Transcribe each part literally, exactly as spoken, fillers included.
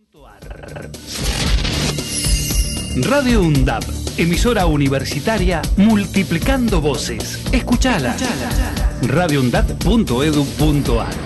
Radio UNDAB, emisora universitaria multiplicando voces. Escuchala. radio undab punto edu punto ar.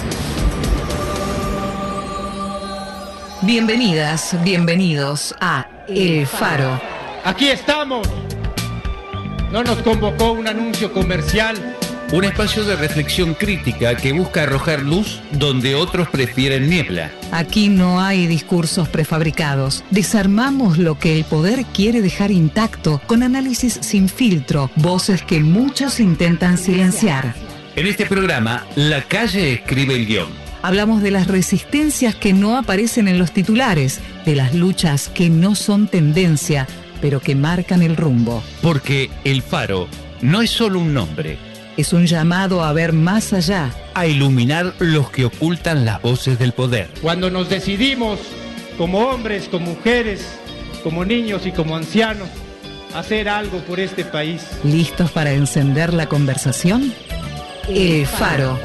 Bienvenidas, bienvenidos a El Faro. Aquí estamos. No nos convocó un anuncio comercial. Un espacio de reflexión crítica que busca arrojar luz donde otros prefieren niebla. Aquí no hay discursos prefabricados. Desarmamos lo que el poder quiere dejar intacto con análisis sin filtro, voces que muchos intentan silenciar. En este programa, la calle escribe el guión. Hablamos de las resistencias que no aparecen en los titulares, de las luchas que no son tendencia, pero que marcan el rumbo. Porque El Faro no es solo un nombre. Es un llamado a ver más allá. A iluminar los que ocultan las voces del poder. Cuando nos decidimos, como hombres, como mujeres, como niños y como ancianos, hacer algo por este país. ¿Listos para encender la conversación? El Faro.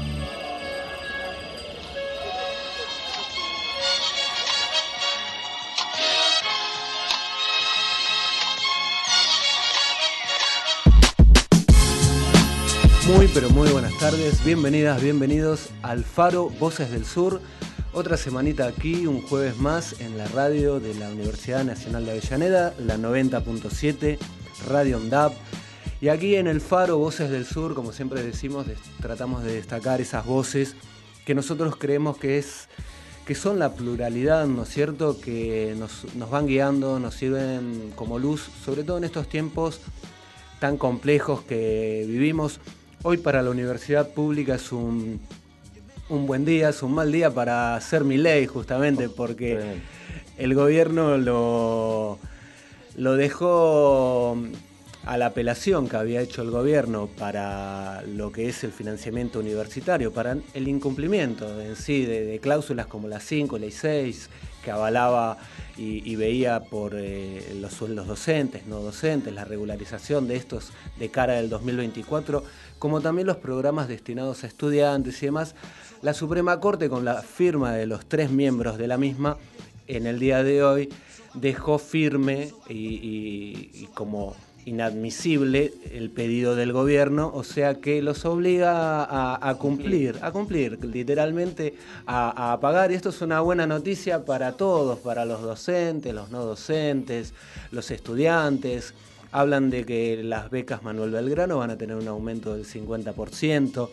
Muy pero muy buenas tardes, bienvenidas, bienvenidos al Faro, Voces del Sur. Otra semanita aquí, un jueves más en la radio de la Universidad Nacional de Avellaneda, la noventa punto siete, Radio UNDAB. Y aquí en el Faro, Voces del Sur, como siempre decimos, des- tratamos de destacar esas voces que nosotros creemos que es que son la pluralidad, ¿no es cierto?, que nos, nos van guiando, nos sirven como luz, sobre todo en estos tiempos tan complejos que vivimos. Hoy para la universidad pública es un, un buen día, es un mal día para hacer Milei, justamente, porque el gobierno lo, lo dejó a la apelación que había hecho el gobierno para lo que es el financiamiento universitario, para el incumplimiento en sí de, de cláusulas como la cinco, ley seis, que avalaba y, y veía por eh, los sueldos docentes, no docentes, la regularización de estos de cara del dos mil veinticuatro, como también los programas destinados a estudiantes y demás. La Suprema Corte, con la firma de los tres miembros de la misma, en el día de hoy dejó firme y, y, y como inadmisible el pedido del gobierno, o sea que los obliga a, a cumplir, a cumplir, literalmente a, a pagar. Y esto es una buena noticia para todos, para los docentes, los no docentes, los estudiantes. Hablan de que las becas Manuel Belgrano van a tener un aumento del cincuenta por ciento.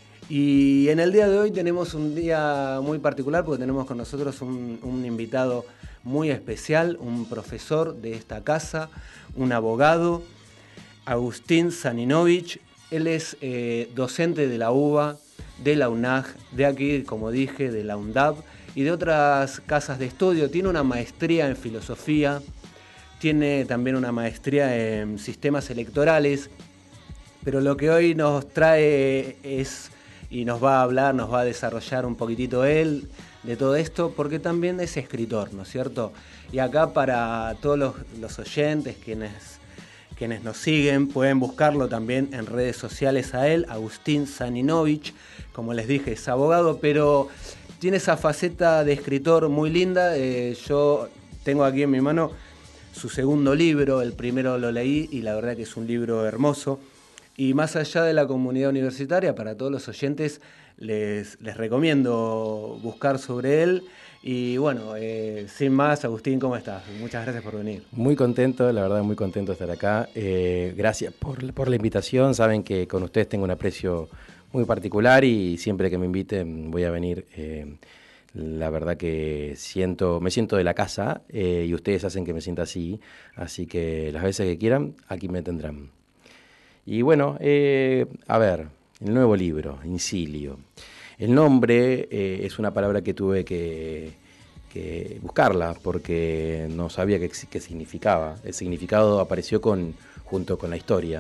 Y en el día de hoy tenemos un día muy particular porque tenemos con nosotros un, un invitado muy especial, un profesor de esta casa, un abogado, Agustín Saninovich. Él es eh, docente de la UBA, de la UNAG, de aquí, como dije, de la UNDAB y de otras casas de estudio. Tiene una maestría en filosofía, tiene también una maestría en sistemas electorales, pero lo que hoy nos trae es, y nos va a hablar, nos va a desarrollar un poquitito él de todo esto, porque también es escritor, ¿no es cierto? Y acá para todos los, los oyentes, quienes, quienes nos siguen, pueden buscarlo también en redes sociales a él, Agustín Saninovich. Como les dije, es abogado, pero tiene esa faceta de escritor muy linda. Eh, yo tengo aquí en mi mano su segundo libro, el primero lo leí y la verdad que es un libro hermoso. Y más allá de la comunidad universitaria, para todos los oyentes, les, les recomiendo buscar sobre él. Y bueno, eh, sin más, Agustín, ¿cómo estás? Muchas gracias por venir. Muy contento, la verdad, muy contento de estar acá. Eh, gracias por, por la invitación. Saben que con ustedes tengo un aprecio muy particular y siempre que me inviten voy a venir. Eh, la verdad que siento, me siento de la casa eh, y ustedes hacen que me sienta así. Así que las veces que quieran, aquí me tendrán. Y bueno, eh, a ver, el nuevo libro, Incilio. El nombre eh, es una palabra que tuve que, que buscarla porque no sabía qué, qué significaba. El significado apareció con, junto con la historia.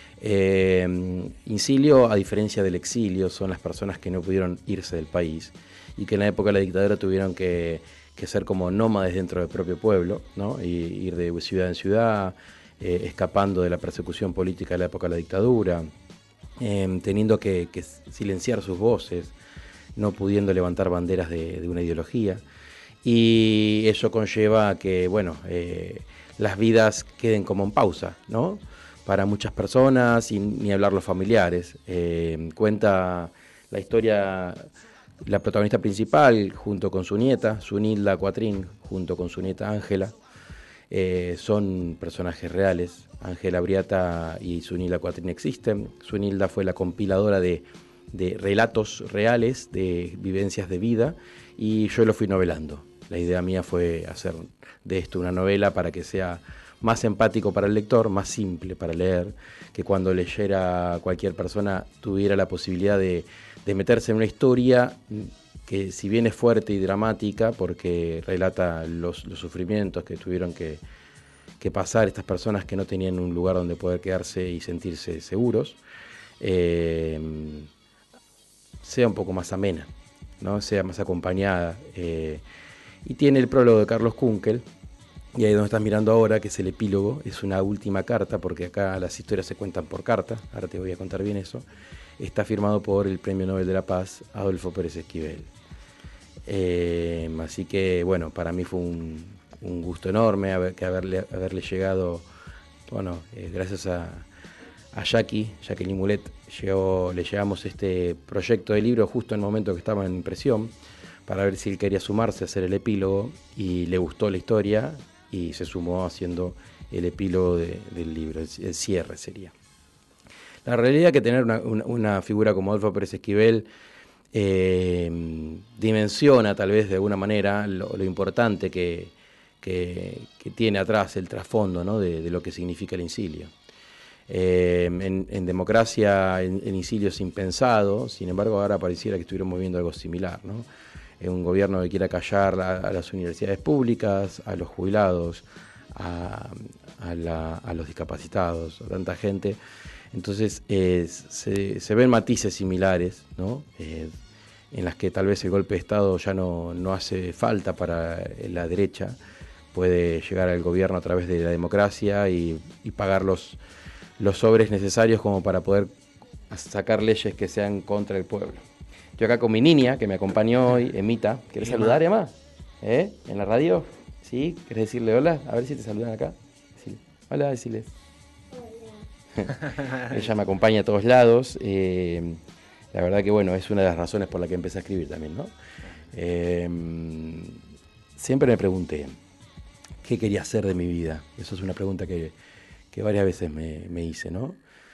Eh, Incilio, a diferencia del exilio, son las personas que no pudieron irse del país y que en la época de la dictadura tuvieron que, que ser como nómades dentro del propio pueblo, ¿no? Y ir de ciudad en ciudad, Eh, escapando de la persecución política de la época de la dictadura, eh, teniendo que, que silenciar sus voces, no pudiendo levantar banderas de, de una ideología. y eso conlleva a que, bueno, eh, las vidas queden como en pausa, ¿no? Para muchas personas, y ni hablar los familiares. Eh, cuenta la historia, la protagonista principal, junto con su nieta, Zunilda Cuatrín, junto con su nieta Ángela, eh, son personajes reales. Ángela Briata y Zunilda Cuatrín existen. Zunilda fue la compiladora de, de relatos reales, de vivencias de vida, y yo lo fui novelando. La idea mía fue hacer de esto una novela para que sea más empático para el lector, más simple para leer, que cuando leyera cualquier persona tuviera la posibilidad de, de meterse en una historia que, si bien es fuerte y dramática, porque relata los, los sufrimientos que tuvieron que, que pasar estas personas que no tenían un lugar donde poder quedarse y sentirse seguros, eh, sea un poco más amena, ¿no? Sea más acompañada. Eh, y tiene el prólogo de Carlos Kunkel, y ahí donde estás mirando ahora, que es el epílogo, es una última carta, porque acá las historias se cuentan por carta, ahora te voy a contar bien eso. Está firmado por el Premio Nobel de la Paz, Adolfo Pérez Esquivel. Eh, así que, bueno, para mí fue un, un gusto enorme haber, que haberle, haberle llegado, bueno, eh, gracias a, a Jackie, Jacqueline Mulet, llegó, le llevamos este proyecto de libro justo en el momento que estaba en impresión, para ver si él quería sumarse a hacer el epílogo, y le gustó la historia, y se sumó haciendo el epílogo de, del libro, el, el cierre sería. La realidad es que tener una, una, una figura como Adolfo Pérez Esquivel eh, dimensiona tal vez de alguna manera lo, lo importante que, que, que tiene atrás el trasfondo, ¿no? de, de lo que significa el incilio. Eh, en, en democracia el, el incilio es impensado, sin embargo ahora pareciera que estuviéramos viendo algo similar, ¿no? Un gobierno que quiera callar a, a las universidades públicas, a los jubilados, a, a, la, a los discapacitados, a tanta gente. Entonces eh, se, se ven matices similares, ¿no? Eh, en las que tal vez el golpe de Estado ya no, no hace falta para la derecha, puede llegar al gobierno a través de la democracia y, y pagar los, los sobres necesarios como para poder sacar leyes que sean contra el pueblo. Yo acá con mi niña, que me acompañó hoy, Emita. ¿Querés saludar, Emma? ¿Eh? ¿En la radio? ¿Sí? ¿Querés decirle hola? A ver si te saludan acá. Decile. Hola, decirles. Hola. Ella me acompaña a todos lados. Eh, la verdad que, bueno, es una de las razones por las que empecé a escribir también, ¿no? Eh, siempre me pregunté, ¿qué quería hacer de mi vida? Eso es una pregunta que, que varias veces me, me hice, ¿no?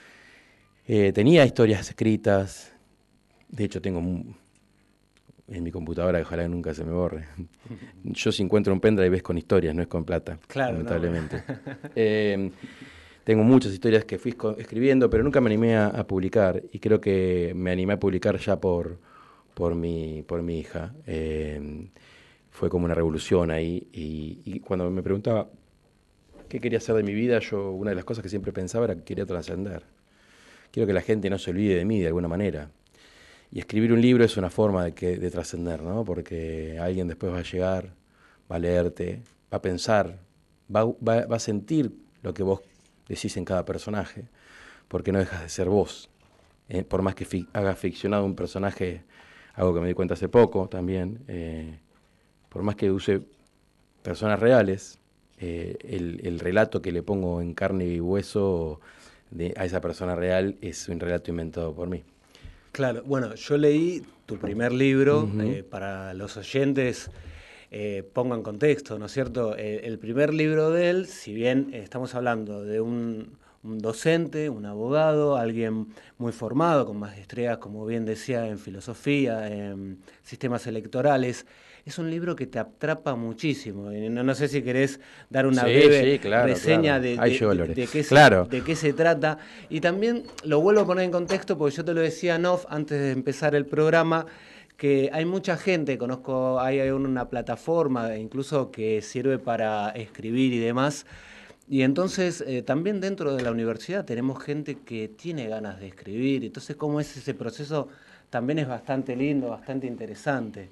Eh, tenía historias escritas. De hecho, tengo en mi computadora, que ojalá nunca se me borre. Yo si encuentro un pendrive es con historias, no es con plata, claro, lamentablemente. No. Eh, tengo muchas historias que fui escribiendo, pero nunca me animé a, a publicar. Y creo que me animé a publicar ya por, por, mi, por mi hija. Eh, fue como una revolución ahí. Y, y cuando me preguntaba qué quería hacer de mi vida, yo una de las cosas que siempre pensaba era que quería trascender. Quiero que la gente no se olvide de mí de alguna manera. Y escribir un libro es una forma de, que, de trascender, ¿no? Porque alguien después va a llegar, va a leerte, va a pensar, va, va, va a sentir lo que vos decís en cada personaje, porque no dejas de ser vos. Eh, por más que fi- hagas ficcionado un personaje, algo que me di cuenta hace poco también, eh, por más que use personas reales, eh, el, el relato que le pongo en carne y hueso de, a esa persona real es un relato inventado por mí. Claro, bueno, yo leí tu primer libro, uh-huh. eh, para los oyentes, eh, pongo en contexto, ¿no es cierto? Eh, el primer libro de él, si bien estamos hablando de un, un docente, un abogado, alguien muy formado, con maestrías, como bien decía, en filosofía, en sistemas electorales, es un libro que te atrapa muchísimo. No, no sé si querés dar una sí, breve sí, claro, reseña claro. De, de, de, de, qué se, claro. de qué se trata. Y también lo vuelvo a poner en contexto, porque yo te lo decía en off antes de empezar el programa, que hay mucha gente, conozco, hay una plataforma incluso que sirve para escribir y demás. Y entonces eh, también dentro de la universidad tenemos gente que tiene ganas de escribir. Entonces, cómo es ese proceso también es bastante lindo, bastante interesante.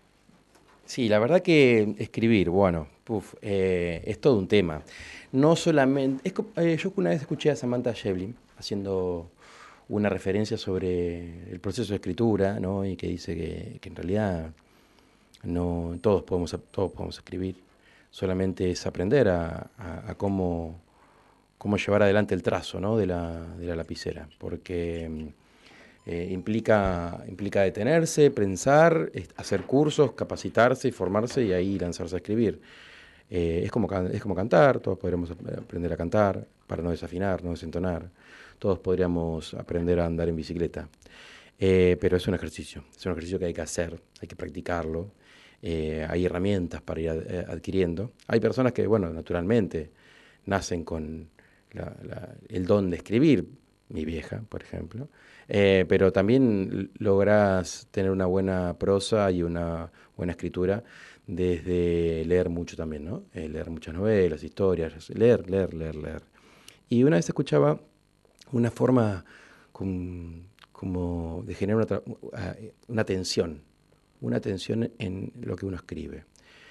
Sí, la verdad que escribir, bueno, puf, eh, es todo un tema. No solamente... Es, eh, yo una vez escuché a Samantha Shevlin haciendo una referencia sobre el proceso de escritura, ¿no? Y que dice que, que en realidad no, todos podemos, todos podemos escribir, solamente es aprender a, a, a cómo, cómo llevar adelante el trazo, ¿no? de, la, de la lapicera, porque eh, implica, implica detenerse, pensar, hacer cursos, capacitarse y formarse y ahí lanzarse a escribir. Eh, es, como, es como cantar, todos podremos aprender a cantar para no desafinar, no desentonar, todos podríamos aprender a andar en bicicleta. Eh, pero es un ejercicio, es un ejercicio que hay que hacer, hay que practicarlo, eh, hay herramientas para ir ad, adquiriendo. Hay personas que, bueno, naturalmente nacen con la, la, el don de escribir, mi vieja, por ejemplo, eh, pero también lográs tener una buena prosa y una buena escritura desde leer mucho también, ¿no? Eh, leer muchas novelas, historias, leer, leer, leer, leer. Y una vez escuchaba una forma con... como de generar una, una tensión, una tensión en lo que uno escribe.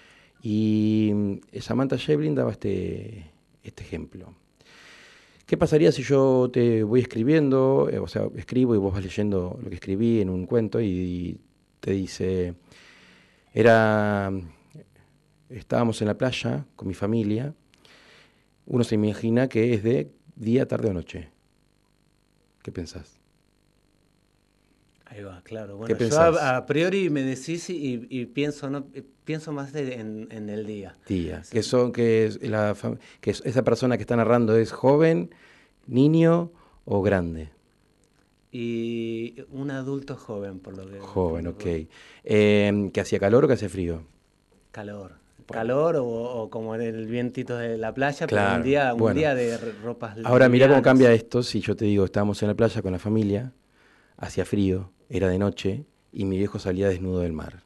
Y Samantha Schweblin daba este, este ejemplo. ¿Qué pasaría si yo te voy escribiendo, eh, o sea, escribo y vos vas leyendo lo que escribí en un cuento y, y te dice, era, estábamos en la playa con mi familia, uno se imagina que es de día, tarde o noche. ¿Qué pensás? Ahí va, claro. Bueno, yo a, a priori me decís y, y pienso no pienso más de, en, en el día. Día. Sí. Que son que, es la, que es, esa persona que está narrando es joven, niño o grande. Y un adulto joven, por lo que... Joven, ok. Eh, ¿Que hacía calor o que hacía frío? Calor. Bueno. Calor o, o como en el vientito de la playa, claro. Pero un día, un bueno. día de ropas Ahora mirá cómo cambia esto si yo te digo, estábamos en la playa con la familia, hacía frío, era de noche y mi viejo salía desnudo del mar.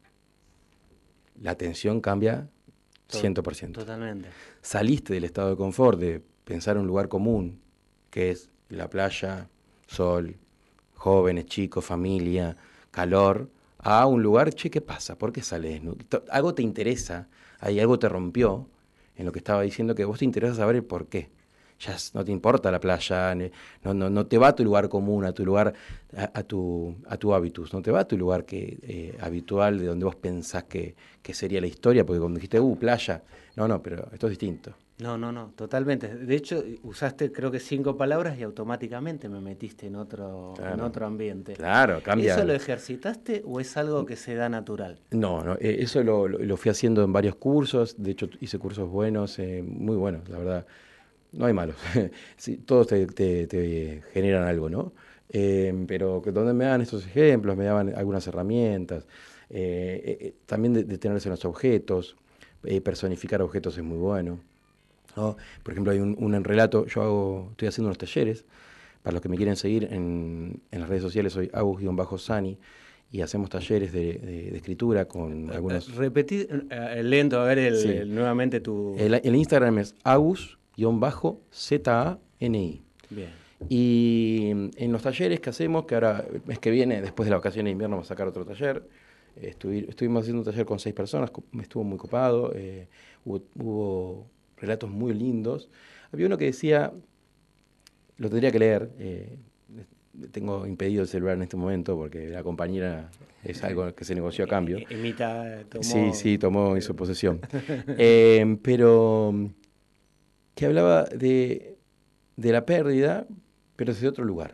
La atención cambia cien por ciento. Totalmente. Saliste del estado de confort de pensar un lugar común, que es la playa, sol, jóvenes, chicos, familia, calor, a un lugar, che, ¿qué pasa? ¿Por qué sales desnudo? Algo te interesa, ahí algo te rompió en lo que estaba diciendo, que vos te interesa saber el por qué. Ya no te importa la playa, no, no, no te va a tu lugar común, a tu lugar, a, a tu a tu hábitus, no te va a tu lugar que, eh, habitual de donde vos pensás que, que sería la historia, porque cuando dijiste, uh, playa, no, no, pero esto es distinto. No, no, no, totalmente. De hecho, usaste creo que cinco palabras y automáticamente me metiste en otro, claro. en otro ambiente. Claro, cambia. ¿Eso lo ejercitaste o es algo que se da natural? No, no, eh, eso lo, lo, lo fui haciendo en varios cursos, de hecho hice cursos buenos, eh, muy buenos, la verdad. No hay malos, sí, todos te, te, te generan algo, ¿no? Eh, pero que donde me dan estos ejemplos, me daban algunas herramientas, eh, eh, también de, de tenerse en los objetos, eh, personificar objetos es muy bueno, ¿no? Por ejemplo, hay un, un relato, yo hago, estoy haciendo unos talleres, para los que me quieren seguir en, en las redes sociales, soy agus-sani, y hacemos talleres de, de, de escritura con algunos... Repetí eh, lento, a ver el, sí. el, nuevamente tu... El, el Instagram es agus guión bajo Z A N I. Bien. Y en los talleres que hacemos, que ahora el mes que viene, después de la vacación de invierno, vamos a sacar otro taller. Estuvi, estuvimos haciendo un taller con seis personas, me estuvo muy copado, eh, hubo, hubo relatos muy lindos. Había uno que decía, lo tendría que leer, eh, tengo impedido el celular en este momento porque la compañera es algo que se negoció a cambio. Emita tomó... Sí, sí, tomó en su posesión. eh, pero... que hablaba de, de la pérdida, pero desde otro lugar.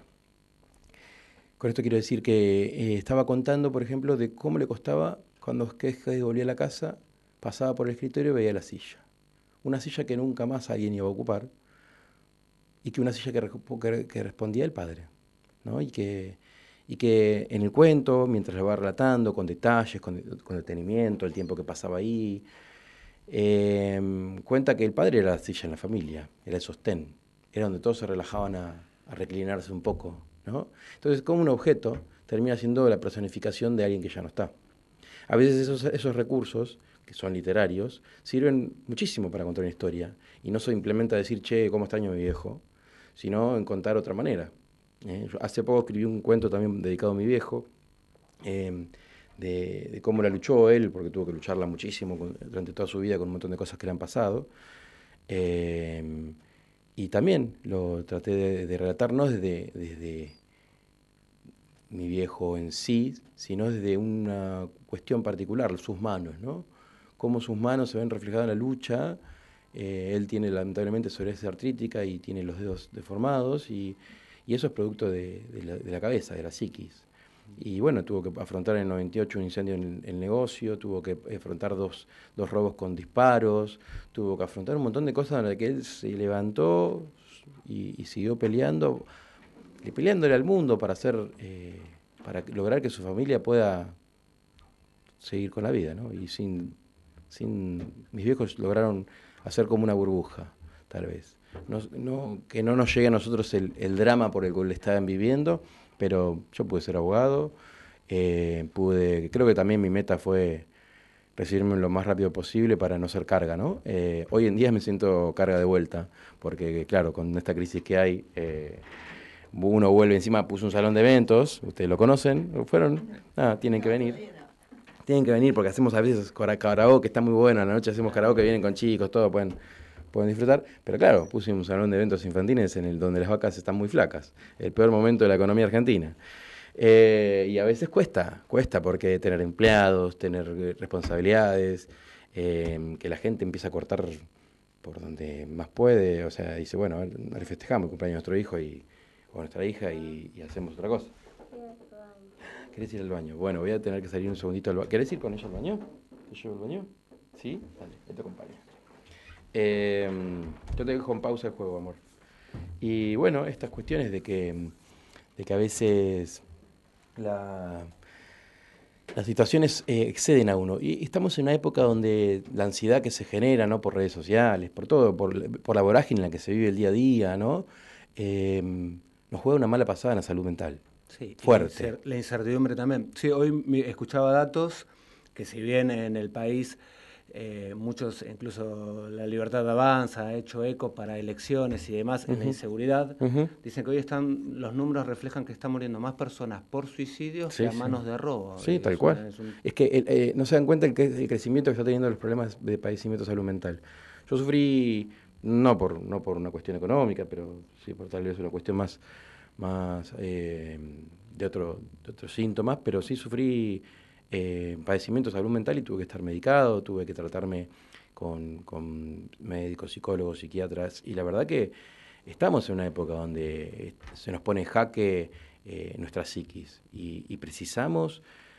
Con esto quiero decir que eh, estaba contando, por ejemplo, de cómo le costaba cuando Skeje volvía a la casa, pasaba por el escritorio y veía la silla. Una silla que nunca más alguien iba a ocupar, y que una silla que, que, que respondía el padre, ¿no? Y que, y que en el cuento, mientras lo va relatando, con detalles, con, con detenimiento, el tiempo que pasaba ahí, Eh, cuenta que el padre era la silla en la familia, era el sostén, era donde todos se relajaban a, a reclinarse un poco, ¿no? Entonces, como un objeto termina siendo la personificación de alguien que ya no está. A veces esos, esos recursos, que son literarios, sirven muchísimo para contar una historia, y no simplemente a decir, che, cómo extraño a mi viejo, sino en contar otra manera. ¿eh? Yo hace poco escribí un cuento también dedicado a mi viejo, eh, De, de cómo la luchó él, porque tuvo que lucharla muchísimo con, durante toda su vida con un montón de cosas que le han pasado. Eh, y también lo traté de, de relatar no desde, desde, mi viejo en sí, sino desde una cuestión particular, sus manos, ¿no? Cómo sus manos se ven reflejadas en la lucha. Eh, él tiene lamentablemente psoriasis artrítica y tiene los dedos deformados y, y eso es producto de, de, la, de la cabeza, de la psiquis. Y bueno, tuvo que afrontar en el noventa y ocho un incendio en el, el negocio, tuvo que afrontar dos, dos robos con disparos, tuvo que afrontar un montón de cosas en las que él se levantó y, y siguió peleando, y peleándole al mundo para hacer, eh, para lograr que su familia pueda seguir con la vida, ¿no? Y sin, sin mis viejos lograron hacer como una burbuja, tal vez. No, no, que no nos llegue a nosotros el, el drama por el cual estaban viviendo, pero yo pude ser abogado, eh, pude, creo que también mi meta fue recibirme lo más rápido posible para no ser carga, ¿no? Eh, hoy en día me siento carga de vuelta, porque claro, con esta crisis que hay, eh, uno vuelve encima, puso un salón de eventos, ustedes lo conocen, fueron, nada, tienen que venir. Tienen que venir porque hacemos a veces karaoke, que está muy bueno, a la noche hacemos karaoke, vienen con chicos, todo, pueden, pueden disfrutar. Pero claro, puse un salón de eventos infantiles en el donde las vacas están muy flacas, el peor momento de la economía argentina. Eh, y a veces cuesta, cuesta porque tener empleados, tener responsabilidades, eh, que la gente empieza a cortar por donde más puede, o sea, dice, bueno, a ver, festejamos el cumpleaños de nuestro hijo y, o nuestra hija y, y hacemos otra cosa. ¿Querés ir al baño? Bueno, voy a tener que salir un segundito al baño. ¿Querés ir con ella al baño? ¿Te llevo al baño? ¿Sí? Dale, te acompaño. Eh, yo te dejo en pausa el juego, amor. Y bueno, estas cuestiones de que, de que a veces la, las situaciones eh, exceden a uno. Y estamos en una época donde la ansiedad que se genera, ¿no? Por redes sociales, por todo, por, por la vorágine en la que se vive el día a día, ¿no? Eh, nos juega una mala pasada en la salud mental. Sí, fuerte. La incertidumbre también. Sí, hoy escuchaba datos que si bien en el país eh, muchos, incluso la Libertad Avanza ha hecho eco para elecciones y demás, uh-huh. en la inseguridad, uh-huh. dicen que hoy están los números reflejan que están muriendo más personas por suicidios sí, que a manos sí. de robo. Sí, tal cual. Es, un... es que eh, no se dan cuenta el, el crecimiento que está teniendo los problemas de padecimiento de salud mental. Yo sufrí, no por, no por una cuestión económica, pero sí por tal vez una cuestión más... más eh, de, otro, de otros síntomas, pero sí sufrí eh, padecimientos de salud mental y tuve que estar medicado, tuve que tratarme con, con médicos, psicólogos, psiquiatras, y la verdad que estamos en una época donde se nos pone en jaque eh, nuestra psiquis y, y precisamos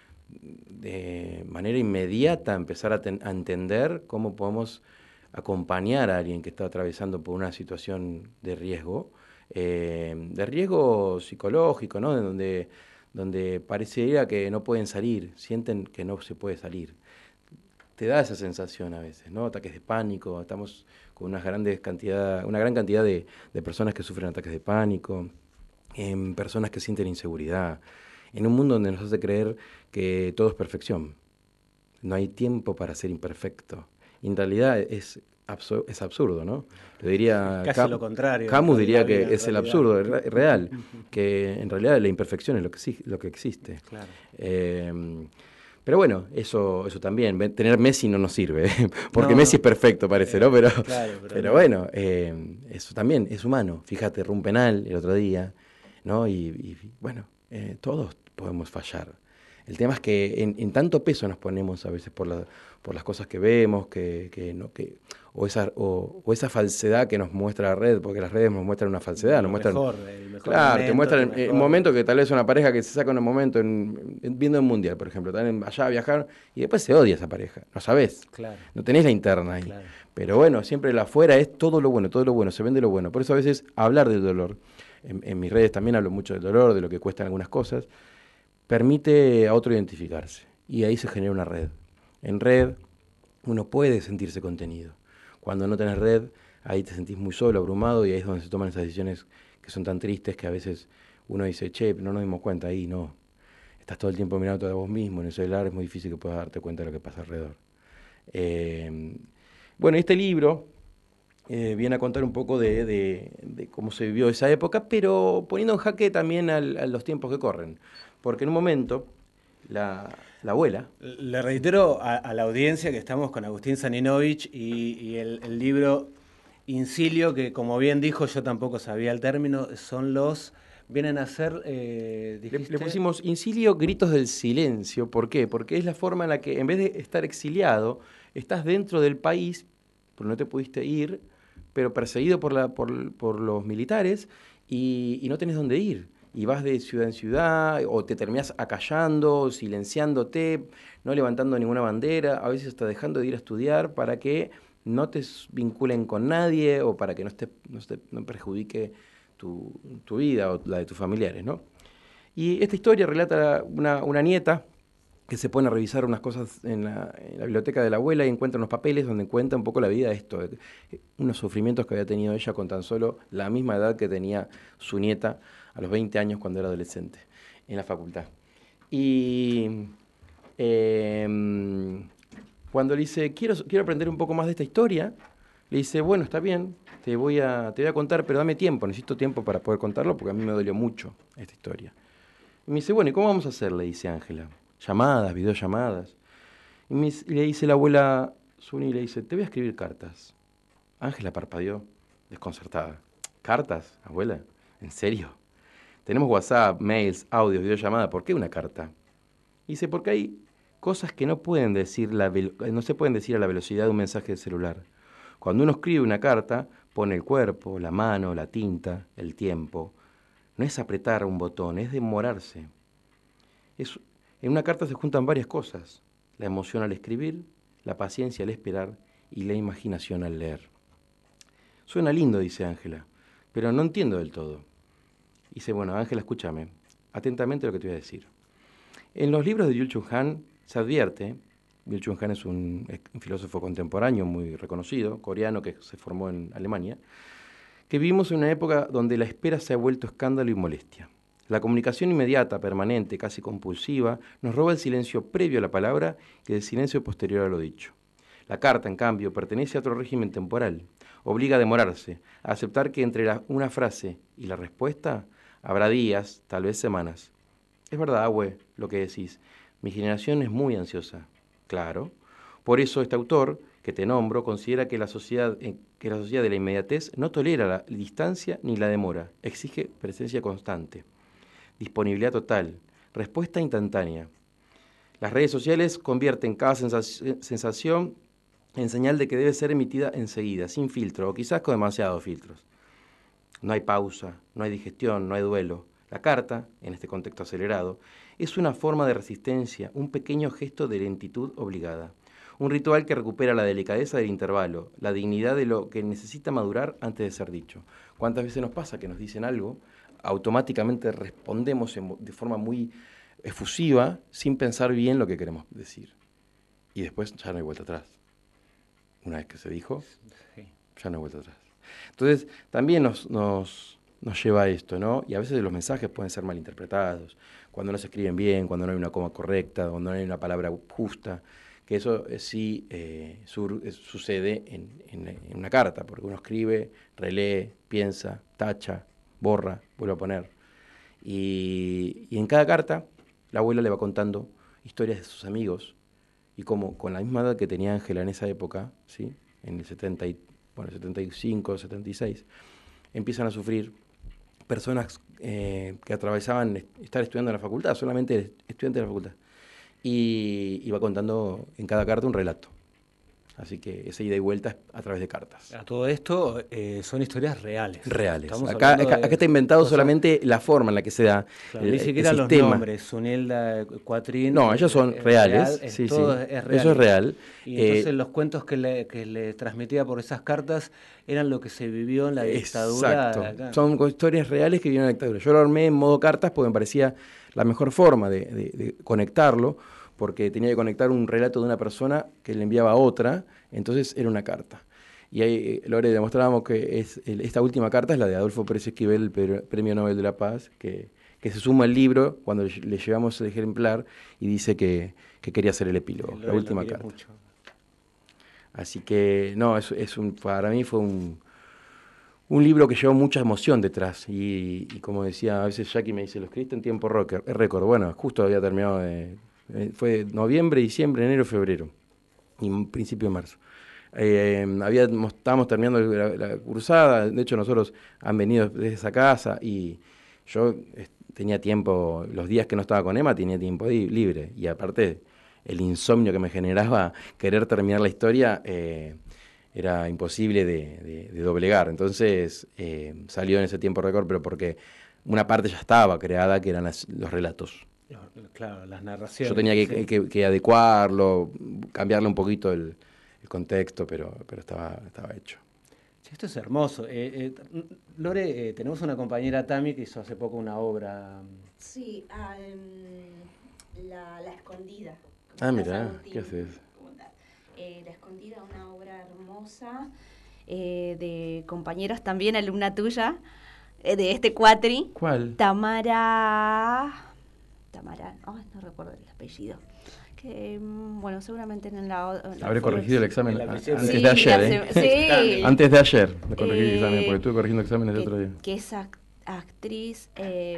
de manera inmediata empezar a, ten, a entender cómo podemos acompañar a alguien que está atravesando por una situación de riesgo, Eh, de riesgo psicológico, ¿no? Donde, donde pareciera que no pueden salir, sienten que no se puede salir. Te da esa sensación a veces, ¿no? Ataques de pánico, estamos con una, grandes cantidad, una gran cantidad de, de personas que sufren ataques de pánico, eh, personas que sienten inseguridad, en un mundo donde nos hace creer que todo es perfección. No hay tiempo para ser imperfecto. Y en realidad es... Absur- es absurdo, ¿no? Lo diría Casi Cam- lo contrario. Camus diría que es el absurdo re- real, que en realidad la imperfección es lo que, lo que existe. Claro. Eh, pero bueno, eso eso también, tener Messi no nos sirve, porque no, Messi no. es perfecto, parece, eh, ¿no? Pero, claro, pero, pero no. bueno, eh, eso también es humano. Fíjate, erró un penal el otro día, ¿no? Y, y bueno, eh, todos podemos fallar. El tema es que en, en tanto peso nos ponemos a veces por, la, por las cosas que vemos, que, que, no, que, o, esa, o, o esa falsedad que nos muestra la red, porque las redes nos muestran una falsedad. Nos muestran, mejor, el mejor claro, momento, te muestran el un momento que tal vez una pareja que se saca en un momento, en, en, viendo el mundial, por ejemplo, están allá a viajar y después se odia esa pareja. No sabés, claro. no tenés la interna ahí. Claro. Pero bueno, siempre la afuera es todo lo bueno, todo lo bueno, se vende lo bueno. Por eso a veces hablar del dolor. En, en mis redes también hablo mucho del dolor, de lo que cuestan algunas cosas. Permite a otro identificarse y ahí se genera una red. En red uno puede sentirse contenido. Cuando no tenés red, ahí te sentís muy solo, abrumado y ahí es donde se toman esas decisiones que son tan tristes que a veces uno dice, che, no nos dimos cuenta, ahí no. Estás todo el tiempo mirando a vos mismo, en el celular es muy difícil que puedas darte cuenta de lo que pasa alrededor. Eh, bueno, este libro eh, viene a contar un poco de, de, de cómo se vivió esa época, pero poniendo en jaque también al, a los tiempos que corren. Porque en un momento, la, la abuela... Le reitero a, a la audiencia que estamos con Agustín Saninovich y, y el, el libro Incilio, que como bien dijo, yo tampoco sabía el término, son los vienen a ser, eh, Le, dijiste... le pusimos Incilio, gritos del silencio. ¿Por qué? Porque es la forma en la que, en vez de estar exiliado, estás dentro del país, pero no te pudiste ir, pero perseguido por, la, por, por los militares y, y no tenés dónde ir. Y vas de ciudad en ciudad, o te terminás acallando, silenciándote, no levantando ninguna bandera, a veces hasta dejando de ir a estudiar para que no te vinculen con nadie o para que no, esté, no, esté, no perjudique tu, tu vida o la de tus familiares, ¿no? Y esta historia relata una, una nieta que se pone a revisar unas cosas en la, en la biblioteca de la abuela y encuentra unos papeles donde cuenta un poco la vida de esto, de unos sufrimientos que había tenido ella con tan solo la misma edad que tenía su nieta a los veinte años cuando era adolescente, en la facultad. Y eh, cuando le dice, quiero, quiero aprender un poco más de esta historia, le dice, bueno, está bien, te voy, a, te voy a contar, pero dame tiempo, necesito tiempo para poder contarlo porque a mí me dolió mucho esta historia. Y me dice, bueno, ¿y cómo vamos a hacer? Le dice Ángela. Llamadas, videollamadas. Y, me, y le dice la abuela Suni, le dice, te voy a escribir cartas. Ángela parpadeó, desconcertada. ¿Cartas, abuela? ¿En serio? Tenemos WhatsApp, mails, audios, videollamadas, ¿por qué una carta? Y dice, porque hay cosas que no, pueden decir la no se pueden decir a la velocidad de un mensaje de celular. Cuando uno escribe una carta, pone el cuerpo, la mano, la tinta, el tiempo. No es apretar un botón, es demorarse. Es, en una carta se juntan varias cosas. La emoción al escribir, la paciencia al esperar y la imaginación al leer. Suena lindo, dice Ángela, pero no entiendo del todo. Dice, bueno, Ángela, escúchame atentamente lo que te voy a decir. En los libros de Byul-Chul Han se advierte, Byul-Chul Han es un, un filósofo contemporáneo muy reconocido, coreano que se formó en Alemania, que vivimos en una época donde la espera se ha vuelto escándalo y molestia. La comunicación inmediata, permanente, casi compulsiva, nos roba el silencio previo a la palabra y el silencio posterior a lo dicho. La carta, en cambio, pertenece a otro régimen temporal. Obliga a demorarse, a aceptar que entre la, una frase y la respuesta habrá días, tal vez semanas. Es verdad, güey, lo que decís. Mi generación es muy ansiosa. Claro. Por eso este autor, que te nombro, considera que la sociedad, eh, que la sociedad de la inmediatez no tolera la distancia ni la demora. Exige presencia constante, disponibilidad total, respuesta instantánea. Las redes sociales convierten cada sensac- sensación en señal de que debe ser emitida enseguida, sin filtro, o quizás con demasiados filtros. No hay pausa, no hay digestión, no hay duelo. La carta, en este contexto acelerado, es una forma de resistencia, un pequeño gesto de lentitud obligada. Un ritual que recupera la delicadeza del intervalo, la dignidad de lo que necesita madurar antes de ser dicho. ¿Cuántas veces nos pasa que nos dicen algo, automáticamente respondemos en, de forma muy efusiva, sin pensar bien lo que queremos decir? Y después ya no hay vuelta atrás. Una vez que se dijo, sí, ya no hay vuelta atrás. Entonces, también nos, nos, nos lleva a esto, ¿no? Y a veces los mensajes pueden ser malinterpretados, cuando no se escriben bien, cuando no hay una coma correcta, cuando no hay una palabra justa, que eso eh, sí eh, sur, eh, sucede en, en, en una carta, porque uno escribe, relee, piensa, tacha, borra, vuelve a poner. Y, y en cada carta, la abuela le va contando historias de sus amigos, y como con la misma edad que tenía Ángela en esa época, ¿sí? En el setenta, bueno, setenta y cinco, setenta y seis, empiezan a sufrir personas eh, que atravesaban estar estudiando en la facultad, solamente estudiantes de la facultad, y iba contando en cada carta un relato. Así que esa ida y vuelta es a través de cartas. A todo esto eh, son historias reales. Reales. Acá, acá, acá está inventado cosas... solamente la forma en la que se da claro, el, ni siquiera el los sistema. Nombres, Sunilda, Cuatrín. No, ellos son es reales. Real, sí, todo sí. es real. Eso es real. Y entonces eh, los cuentos que le, que le transmitía por esas cartas eran lo que se vivió en la dictadura. Exacto. Son historias reales que vivieron en la dictadura. Yo lo armé en modo cartas porque me parecía la mejor forma de, de, de conectarlo, porque tenía que conectar un relato de una persona que le enviaba a otra, entonces era una carta. Y ahí, Lore, demostrábamos que es el, esta última carta es la de Adolfo Pérez Esquivel, el Premio Nobel de la Paz, que, que se suma al libro cuando le, le llevamos el ejemplar y dice que, que quería hacer el epílogo, la última carta. Mucho. Así que, no, es, es un, para mí fue un, un libro que llevó mucha emoción detrás. Y, y como decía, a veces Jackie me dice, lo escribiste en tiempo récord. Bueno, justo había terminado de... Fue noviembre, diciembre, enero, febrero y principio de marzo. Eh, habíamos, estábamos terminando la, la cursada, de hecho nosotros han venido desde esa casa y, yo eh, tenía tiempo, los días que no estaba con Emma tenía tiempo di- libre, y aparte el insomnio que me generaba querer terminar la historia eh, era imposible de, de, de doblegar. Entonces eh, salió en ese tiempo récord, pero porque una parte ya estaba creada, que eran las- los relatos. Claro, las narraciones. Yo tenía que, sí. que, que adecuarlo, cambiarle un poquito el, el contexto, pero, pero estaba, estaba hecho. Sí, esto es hermoso. Eh, eh, Lore, eh, tenemos una compañera, Tami, que hizo hace poco una obra. Sí, um, la, la Escondida. Ah, Con mirá, Agustín, ¿qué haces? ¿cómo tal? Eh, La Escondida, una obra hermosa eh, de compañeros también, alumna tuya, eh, de este cuatri. ¿Cuál? Tamara... Tamara, oh, no recuerdo el apellido. Que, mm, bueno, seguramente en la... en la Habré fue- corregido el examen la a- versión- antes Sí, de ayer, la ¿eh? se- sí. Antes de ayer me corregí el Eh, examen, porque estuve corrigiendo exámenes el que, otro día. que es ac- actriz eh,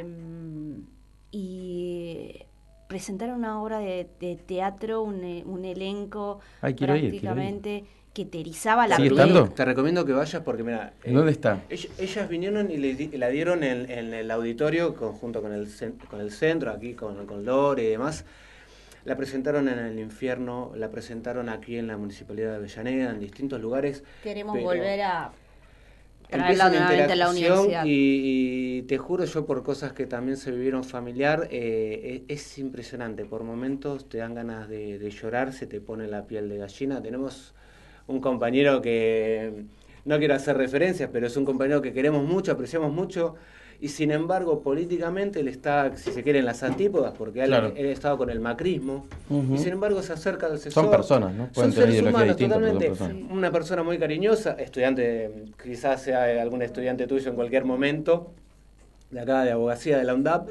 y presentaron una obra de, de teatro, un, eh, un elenco Ay, quiero ir, quiero ir. prácticamente que te erizaba la ¿Sigue piel. estando? Te recomiendo que vayas porque, mira. eh, ¿Dónde está? ell- Ellas vinieron y le di- la dieron en, en el auditorio con- junto con el, cen- con el centro, aquí con, con Lore y demás. La presentaron en el infierno, la presentaron aquí en la Municipalidad de Avellaneda, en distintos lugares. Queremos pero volver a traerla empieza una nuevamente a la interacción universidad. y, y te juro yo por cosas que también se vivieron familiar, eh, es, es impresionante. Por momentos te dan ganas de, de llorar, se te pone la piel de gallina. Tenemos un compañero que, no quiero hacer referencias, pero es un compañero que queremos mucho, apreciamos mucho, y sin embargo políticamente él está, si se quiere, en las antípodas, porque él, Claro. él ha estado con el macrismo, Ujú. y sin embargo se acerca al asesor. Son personas, ¿no? Pueden Son tener seres ideologías humanos, distintas, pero son totalmente. personas. Una persona muy cariñosa, estudiante, quizás sea algún estudiante tuyo en cualquier momento, de acá de abogacía de la UNDAP,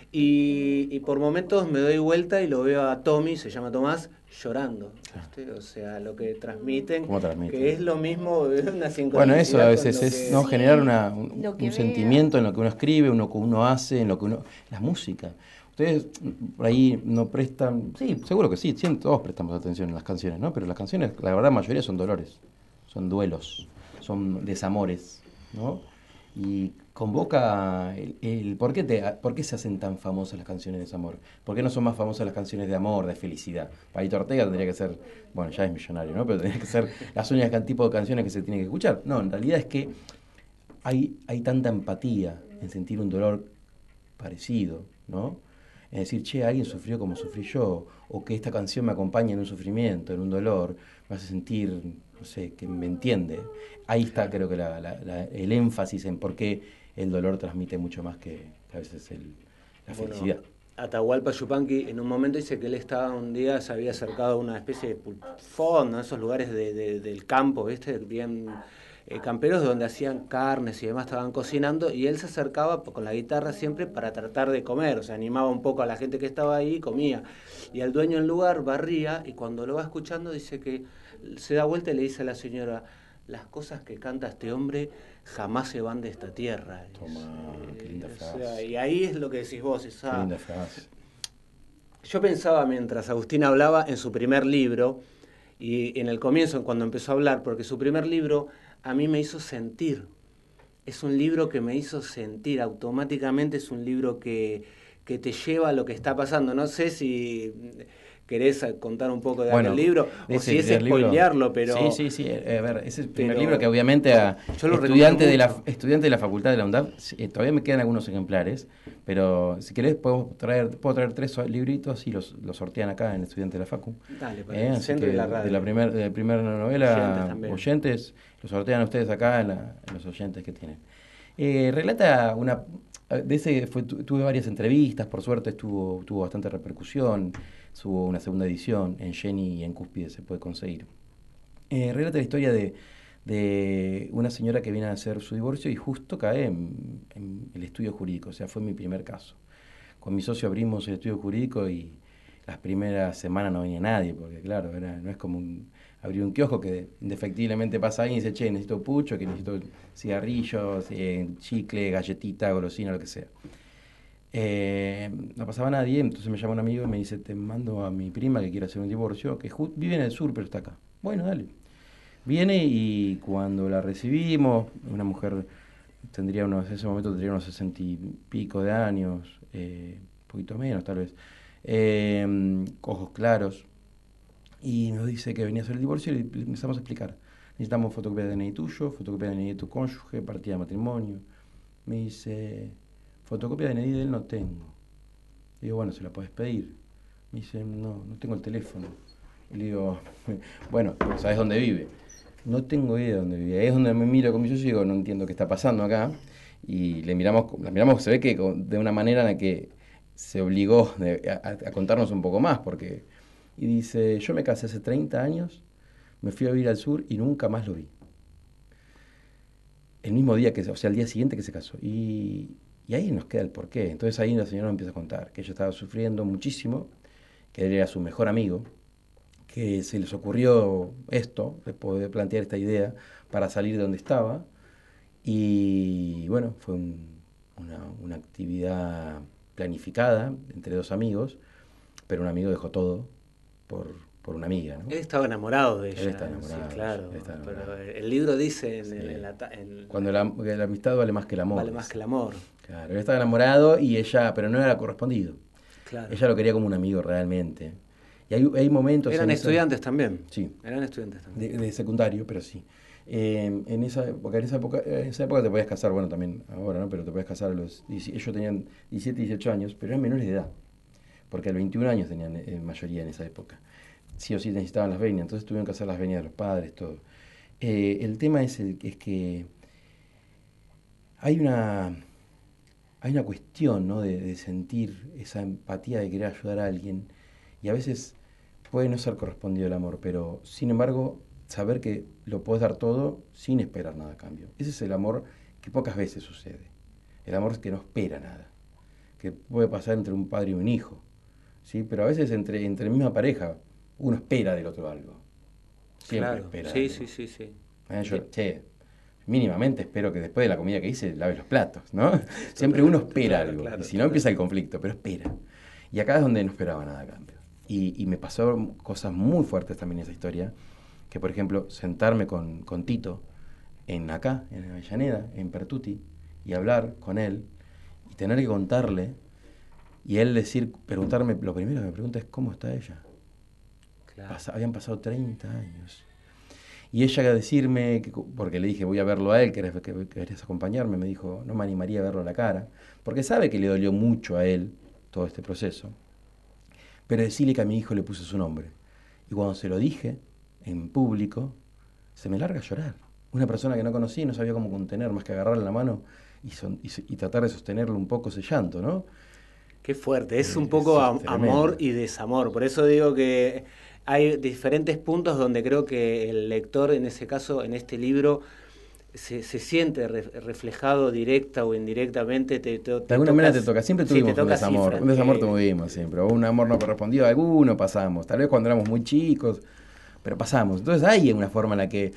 y, y por momentos me doy vuelta y lo veo a Tommy, se llama Tomás, llorando. ¿viste? O sea, lo que transmiten, ¿Cómo transmiten? que es lo mismo, es una sincronicidad Bueno, eso a con veces lo es que- no Sí, generar una, un, lo que un vea. sentimiento en lo que uno escribe, en lo que uno hace, en lo que uno... La música. Ustedes mm, por ahí no prestan... Sí, seguro que sí, sí, todos prestamos atención en las canciones, ¿no? Pero las canciones, la verdad, mayoría son dolores, son duelos, son desamores, ¿no? Y convoca el, el ¿por qué te, por qué se hacen tan famosas las canciones de desamor? ¿Por qué no son más famosas las canciones de amor, de felicidad? Palito Ortega tendría que ser, bueno, ya es millonario, ¿no? Pero tendría que ser las únicas tipo de canciones que se tienen que escuchar. No, en realidad es que hay, hay tanta empatía en sentir un dolor parecido, ¿no? Es decir, che, alguien sufrió como sufrí yo, o que esta canción me acompaña en un sufrimiento, en un dolor, me hace sentir, no sé, que me entiende. Ahí está, creo que la, la, la, el énfasis en por qué el dolor transmite mucho más que, que a veces el, la Bueno, felicidad. Atahualpa Yupanqui en un momento dice que él estaba un día, se había acercado a una especie de pulpón, ¿no? Esos lugares de, de, del campo, ¿viste? Bien eh, camperos donde hacían carnes y demás, estaban cocinando, y él se acercaba con la guitarra siempre para tratar de comer, o sea, animaba un poco a la gente que estaba ahí y comía. Y el dueño del lugar barría, y cuando lo va escuchando dice que se da vuelta y le dice a la señora: las cosas que canta este hombre jamás se van de esta tierra. Toma, qué linda O sea, frase. y ahí es lo que decís vos, Qué esa... linda frase. Yo pensaba mientras Agustín hablaba en su primer libro, y en el comienzo cuando empezó a hablar, porque su primer libro a mí me hizo sentir. Es un libro que me hizo sentir automáticamente, es un libro que, que te lleva a lo que está pasando. No sé si querés contar un poco de Bueno, aquel libro, de o ese si es primer libro- spoilearlo, pero... Sí, sí, sí. eh, a ver, ese es el primer pero- libro que obviamente a Yo lo estudiante recomiendo de, la, mucho. estudiante de la facultad de la UNDAP, eh, todavía me quedan algunos ejemplares, pero si querés podemos traer, puedo traer tres so- libritos y los, los sortean acá en Estudiante de la Facu. Dale, para Eh, el así centro que de la radio. de la primer, de la primera Oyentes novela, también. oyentes, los sortean ustedes acá en, la- en los oyentes que tienen. Eh, relata una... De ese fue, tu- tuve varias entrevistas, por suerte estuvo, tuvo bastante repercusión, hubo una segunda edición en Jenny y en Cúspide se puede conseguir. Eh, relata la historia de, de una señora que viene a hacer su divorcio y justo cae en, en el estudio jurídico, o sea, fue mi primer caso. Con mi socio abrimos el estudio jurídico y las primeras semanas no venía nadie, porque claro, era, no es como un, abrir un kiosco que indefectiblemente pasa alguien y dice, che, necesito pucho, que necesito cigarrillos, eh, chicle, galletita, golosina, lo que sea. Eh, no pasaba nadie, entonces me llama un amigo y me dice, te mando a mi prima que quiere hacer un divorcio, que ju- vive en el sur pero está acá. Bueno, dale. Viene y cuando la recibimos, una mujer tendría unos, en ese momento tendría unos sesenta y pico de años, eh, un poquito menos tal vez, eh, ojos claros, y nos dice que venía a hacer el divorcio y le empezamos a explicar. Necesitamos fotocopia de D N I tuyo, fotocopia de D N I de tu cónyuge, partida de matrimonio. Me dice, fotocopia de D N I de él no tengo. Le digo, bueno, se la podés pedir. Me dice, no, no tengo el teléfono. Y le digo, bueno, ¿sabés dónde vive? No tengo idea de dónde vive. Ahí es donde me miro con mis ojos y digo, no entiendo qué está pasando acá. Y le miramos, la miramos, se ve que de una manera en la que se obligó de, a, a contarnos un poco más, porque... Y dice, yo me casé hace treinta años, me fui a vivir al sur y nunca más lo vi. El mismo día, que, o sea, el día siguiente que se casó. Y, y ahí nos queda el porqué. Entonces ahí la señora nos empieza a contar que ella estaba sufriendo muchísimo, que él era su mejor amigo, que se les ocurrió esto, de poder plantear esta idea para salir de donde estaba. Y bueno, fue un, una, una actividad planificada entre dos amigos, pero un amigo dejó todo por, por una amiga, ¿no? Él estaba enamorado de ella. Él está enamorado. Sí, claro. Él está enamorado. Pero el libro dice en, Sí. en, en la, en, cuando la, la amistad vale más que el amor. Vale más que el amor. Claro, él estaba enamorado y ella, pero no era correspondido. Claro. Ella lo quería como un amigo realmente. Y hay, hay momentos... Eran en estudiantes esa, también. Sí. Eran estudiantes también. De, de secundario, pero sí. Eh, en esa época, en esa época, en esa época te podías casar, bueno, también ahora, ¿no? Pero te podías casar a los... Ellos tenían diecisiete, dieciocho años, pero eran menores de edad. Porque a los veintiún años tenían eh, mayoría en esa época. Sí o sí necesitaban las venias, entonces tuvieron que hacer las venias de los padres, todo. Eh, el tema es, el, es que hay una, hay una cuestión, ¿no? de, de sentir esa empatía de querer ayudar a alguien, y a veces puede no ser correspondido el amor, pero sin embargo saber que lo podés dar todo sin esperar nada a cambio. Ese es el amor que pocas veces sucede. El amor que no espera nada, que puede pasar entre un padre y un hijo, ¿sí? Pero a veces entre, entre la misma pareja uno espera del otro algo. Siempre claro. espera. Sí, algo. sí, sí, sí. ¿Eh? Yo, che, mínimamente espero que después de la comida que hice laves los platos, ¿no? Siempre uno espera claro, algo. claro, y si no claro. empieza el conflicto, pero espera. Y acá es donde no esperaba nada a cambio. Y, y me pasó cosas muy fuertes también en esa historia, que por ejemplo, sentarme con, con Tito en acá, en Avellaneda, en Pertuti, y hablar con él, y tener que contarle, y él decir, preguntarme, lo primero que me pregunta es, ¿cómo está ella? Claro. Pas, habían pasado treinta años. Y ella a decirme, que, porque le dije, voy a verlo a él, ¿querés, que, querés acompañarme? Me dijo, no me animaría a verlo a la cara, porque sabe que le dolió mucho a él todo este proceso. Pero decirle que a mi hijo le puse su nombre. Y cuando se lo dije, en público, se me larga a llorar. Una persona que no conocí y no sabía cómo contener, más que agarrarle la mano y, son, y, y tratar de sostenerlo un poco ese llanto, ¿no? Qué fuerte, es un Eh, poco es am- amor y desamor. Por eso digo que hay diferentes puntos donde creo que el lector, en ese caso, en este libro, se, se siente re- reflejado directa o indirectamente. Te, te, De alguna manera te tocas- toca, siempre sí, tuvimos te un toca desamor, cifras, un desamor eh, tuvimos siempre, o un amor no correspondido, alguno pasamos, tal vez cuando éramos muy chicos, pero pasamos. Entonces hay una forma en la que,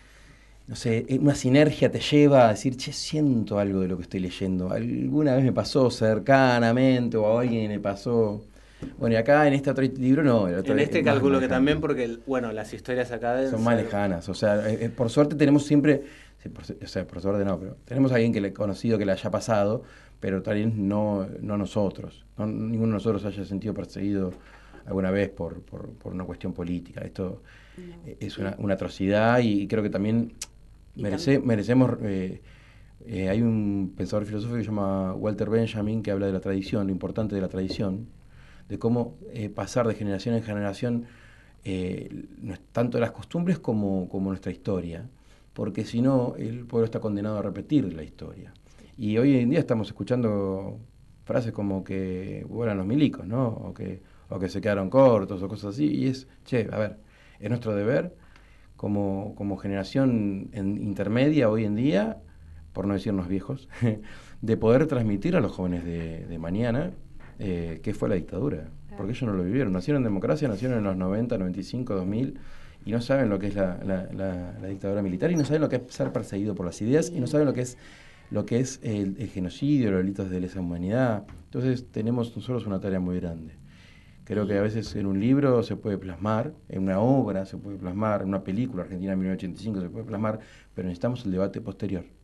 no sé, una sinergia te lleva a decir, che, siento algo de lo que estoy leyendo, alguna vez me pasó cercanamente, o a alguien le pasó. Bueno, y acá en este otro libro no. El otro En es este más calculo que lejano. también porque, bueno, las historias acá deben Son más ser- lejanas, o sea, eh, eh, por suerte tenemos siempre, sí, por, su- o sea, por suerte no, pero tenemos a alguien que le he conocido que le haya pasado, pero también no, no nosotros, no, ninguno de nosotros haya sentido perseguido alguna vez por, por, por una cuestión política. Esto eh, es una, una atrocidad y creo que también, Y merece, también- merecemos... Eh, eh, hay un pensador filosófico que se llama Walter Benjamin que habla de la tradición, lo importante de la tradición, de cómo eh, pasar de generación en generación eh, no es tanto las costumbres como, como nuestra historia, porque si no el pueblo está condenado a repetir la historia. Y hoy en día estamos escuchando frases como que vuelan los milicos, ¿no? O que, o que se quedaron cortos o cosas así, y es, che, a ver, es nuestro deber como, como generación en, intermedia hoy en día, por no decirnos viejos, de poder transmitir a los jóvenes de, de mañana eh, qué fue la dictadura, porque ellos no lo vivieron, nacieron en democracia, nacieron en los noventa, noventa y cinco, dos mil, y no saben lo que es la, la, la, la dictadura militar, y no saben lo que es ser perseguido por las ideas, y no saben lo que es lo que es el, el genocidio, los delitos de lesa humanidad. Entonces tenemos nosotros una tarea muy grande. Creo que a veces en un libro se puede plasmar, en una obra se puede plasmar, en una película Argentina mil novecientos ochenta y cinco se puede plasmar, pero necesitamos el debate posterior.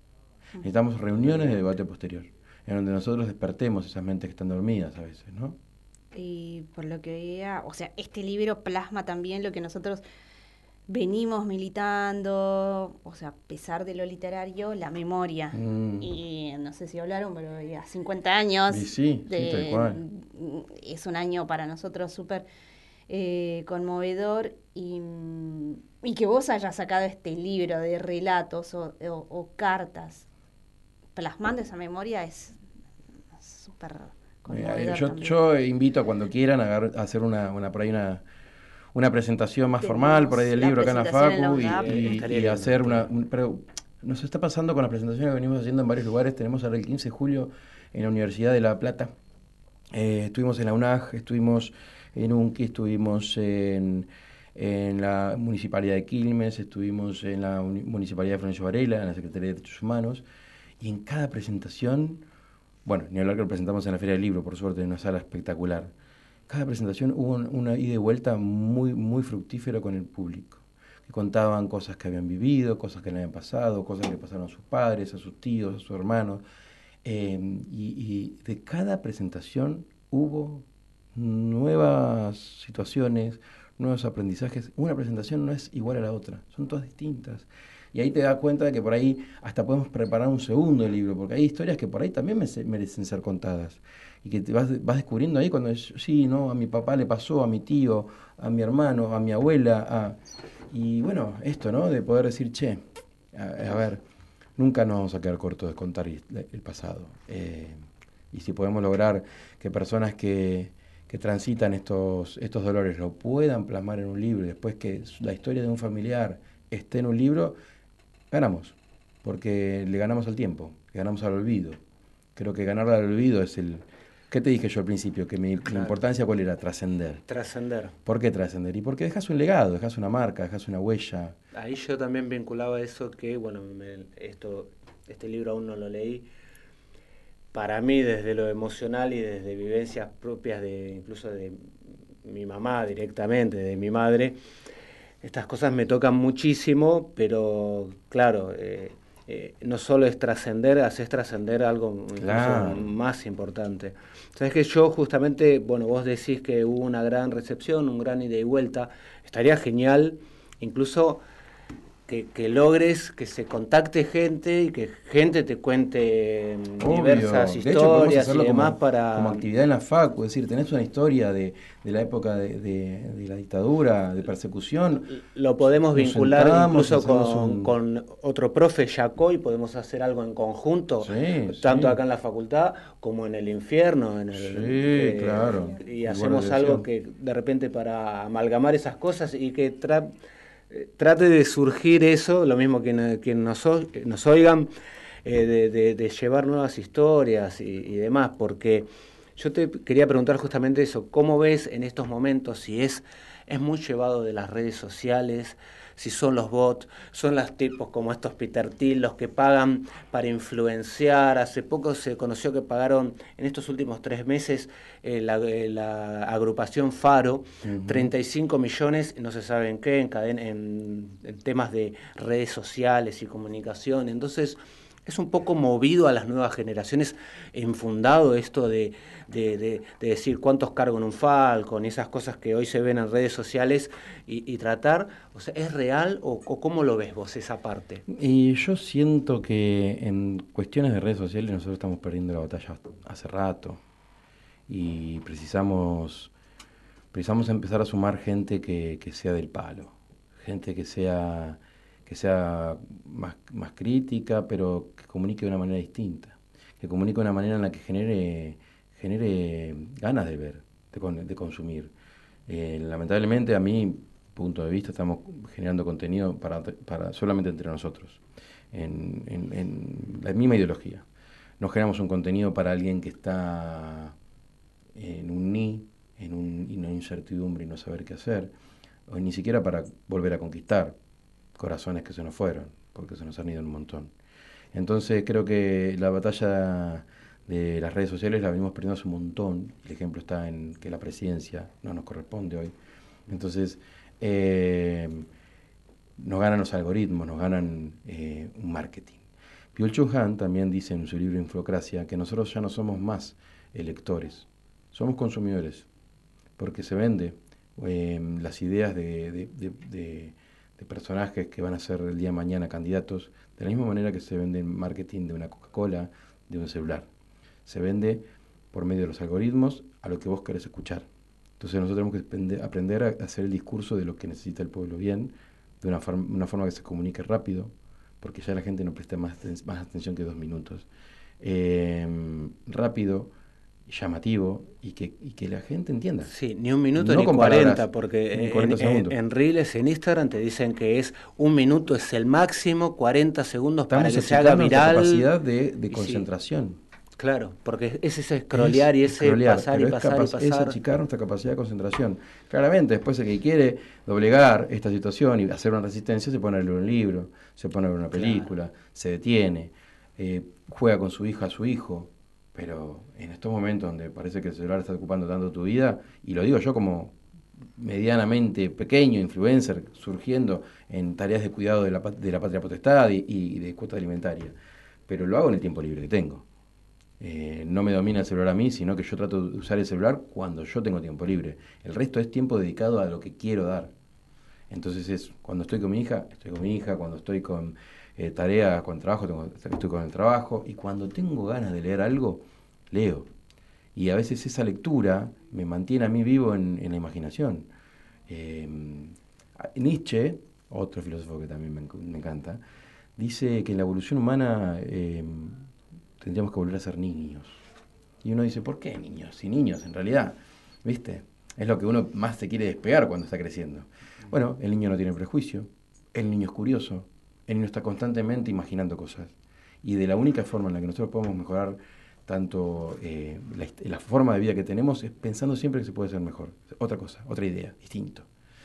Necesitamos reuniones de debate posterior, en donde nosotros despertemos esas mentes que están dormidas a veces, ¿no? Y por lo que veía, o sea, este libro plasma también lo que nosotros venimos militando, o sea, a pesar de lo literario, la memoria. Mm. Y no sé si hablaron, pero ya cincuenta años. Y sí, de, sí, tal cual. Es un año para nosotros súper eh, conmovedor y, y que vos hayas sacado este libro de relatos o, o, o cartas plasmando esa memoria es súper conmovedor. Yo, yo invito a cuando quieran a, a hacer una, una por ahí una una presentación más Tenemos formal por ahí del libro acá en la Facu en y, y, y hacer una un, pero nos está pasando con las presentaciones que venimos haciendo en varios lugares. Tenemos ahora el quince de julio en la Universidad de La Plata, eh, estuvimos en la U N A G, estuvimos en UNCI, estuvimos en, en la Municipalidad de Quilmes, estuvimos en la Uni- Municipalidad de Florencio Varela, en la Secretaría de Derechos Humanos, y en cada presentación, bueno, ni hablar que lo presentamos en la Feria del Libro, por suerte, en una sala espectacular. Cada presentación hubo una ida y vuelta muy, muy fructífera con el público, que contaban cosas que habían vivido, cosas que le habían pasado, cosas que le pasaron a sus padres, a sus tíos, a sus hermanos. Eh, y, y de cada presentación hubo nuevas situaciones, nuevos aprendizajes. Una presentación no es igual a la otra, son todas distintas. Y ahí te das cuenta de que por ahí hasta podemos preparar un segundo libro, porque hay historias que por ahí también merecen ser contadas. Y que te vas, vas descubriendo ahí cuando es, sí, no, a mi papá le pasó, a mi tío, a mi hermano, a mi abuela, a... y bueno, esto, ¿no? De poder decir, che, a, a ver, nunca nos vamos a quedar cortos de contar el, el pasado. Eh, y si podemos lograr que personas que, que transitan estos, estos dolores lo puedan plasmar en un libro, y después que la historia de un familiar esté en un libro, ganamos, porque le ganamos al tiempo, le ganamos al olvido. Creo que ganarle al olvido es el... ¿Qué te dije yo al principio? Que mi, claro. mi importancia, ¿cuál era? Trascender. Trascender. ¿Por qué trascender? Y porque dejas un legado, dejas una marca, dejas una huella. Ahí yo también vinculaba eso que, bueno, me, esto, este libro aún no lo leí. Para mí, desde lo emocional y desde vivencias propias de incluso de mi mamá directamente, de mi madre, estas cosas me tocan muchísimo, pero claro... Eh, Eh, no solo es trascender, haces trascender algo claro. más importante. Sabes que yo justamente, bueno, vos decís que hubo una gran recepción, un gran ida y vuelta. Estaría genial, incluso que, que logres que se contacte gente y que gente te cuente Obvio. diversas de historias hecho, y demás como, para... como actividad en la Facu, es decir, tenés una historia de, de la época de, de, de la dictadura, de persecución. Lo podemos Nos vincular sentamos, incluso con, un... con otro profe, Yacoy, podemos hacer algo en conjunto, sí, tanto sí. acá en la facultad como en el infierno. En el, sí, eh, claro. Y hacemos algo que de repente para amalgamar esas cosas y que... Tra trate de surgir eso, lo mismo que, que nos, nos oigan, eh, de, de, de llevar nuevas historias y, y demás, porque yo te quería preguntar justamente eso, ¿cómo ves en estos momentos si es, es muy llevado de las redes sociales, si son los bots, son los tipos como estos Peter Thiel, los que pagan para influenciar? Hace poco se conoció que pagaron en estos últimos tres meses eh, la, eh, la agrupación Faro, uh-huh. treinta y cinco millones, no se sabe en qué, en, cadena, en, en temas de redes sociales y comunicación. Entonces, es un poco movido a las nuevas generaciones, enfundado esto de, de, de, de decir cuántos cargo en un Falcon y esas cosas que hoy se ven en redes sociales y, y tratar, o sea, ¿es real o, o cómo lo ves vos esa parte? Y yo siento que en cuestiones de redes sociales nosotros estamos perdiendo la batalla hace rato y precisamos, precisamos empezar a sumar gente que, que sea del palo, gente que sea... que sea más, más crítica, pero que comunique de una manera distinta, que comunique de una manera en la que genere, genere ganas de ver, de, de consumir. Eh, lamentablemente, a mi punto de vista, estamos generando contenido para, para solamente entre nosotros, en, en, en la misma ideología. No generamos un contenido para alguien que está en un ni, en, un, en una incertidumbre y no saber qué hacer, o ni siquiera para volver a conquistar corazones que se nos fueron, porque se nos han ido un montón. Entonces creo que la batalla de las redes sociales la venimos perdiendo hace un montón. El ejemplo está en que la presidencia no nos corresponde hoy. Entonces eh, nos ganan los algoritmos, nos ganan eh, un marketing. Byung-Chul Han también dice en su libro Infocracia que nosotros ya no somos más electores, somos consumidores, porque se vende eh, las ideas de, de, de, de, de personajes que van a ser el día de mañana candidatos, de la misma manera que se vende el marketing de una Coca-Cola, de un celular. Se vende por medio de los algoritmos a lo que vos querés escuchar. Entonces nosotros tenemos que aprender a hacer el discurso de lo que necesita el pueblo bien, de una, forma, una forma que se comunique rápido, porque ya la gente no presta más, más atención que dos minutos. Eh, rápido, llamativo, y que, y que la gente entienda. Sí, ni un minuto no ni cuarenta, porque ni cuarenta en, en, en Reels, en Instagram, te dicen que es un minuto es el máximo, cuarenta segundos Estamos para que se haga viral. Capacidad de, de concentración. Sí. Claro, porque es ese scrollear es y ese scrollear, pasar y pasar capaz, y pasar. Es achicar nuestra capacidad de concentración. Claramente, después el que quiere doblegar esta situación y hacer una resistencia, se pone a leer un libro, se pone a ver una película, claro. se detiene, eh, juega con su hija, su hijo, pero en estos momentos donde parece que el celular está ocupando tanto tu vida, y lo digo yo como medianamente pequeño influencer, surgiendo en tareas de cuidado de la, de la patria potestad y, y de cuota alimentaria, pero lo hago en el tiempo libre que tengo. Eh, no me domina el celular a mí, sino que yo trato de usar el celular cuando yo tengo tiempo libre. El resto es tiempo dedicado a lo que quiero dar. Entonces es cuando estoy con mi hija, estoy con mi hija, cuando estoy con eh, tareas, con trabajo, tengo, estoy con el trabajo, y cuando tengo ganas de leer algo, leo. Y a veces esa lectura me mantiene a mí vivo en, en la imaginación. Eh, Nietzsche, otro filósofo que también me, me encanta, dice que en la evolución humana eh, tendríamos que volver a ser niños. Y uno dice, ¿por qué niños? Si niños, en realidad, ¿viste? Es lo que uno más se quiere despegar cuando está creciendo. Bueno, el niño no tiene prejuicio, el niño es curioso, el niño está constantemente imaginando cosas. Y de la única forma en la que nosotros podemos mejorar tanto eh, la, la forma de vida que tenemos es pensando siempre que se puede ser mejor. Otra cosa, otra idea, distinto.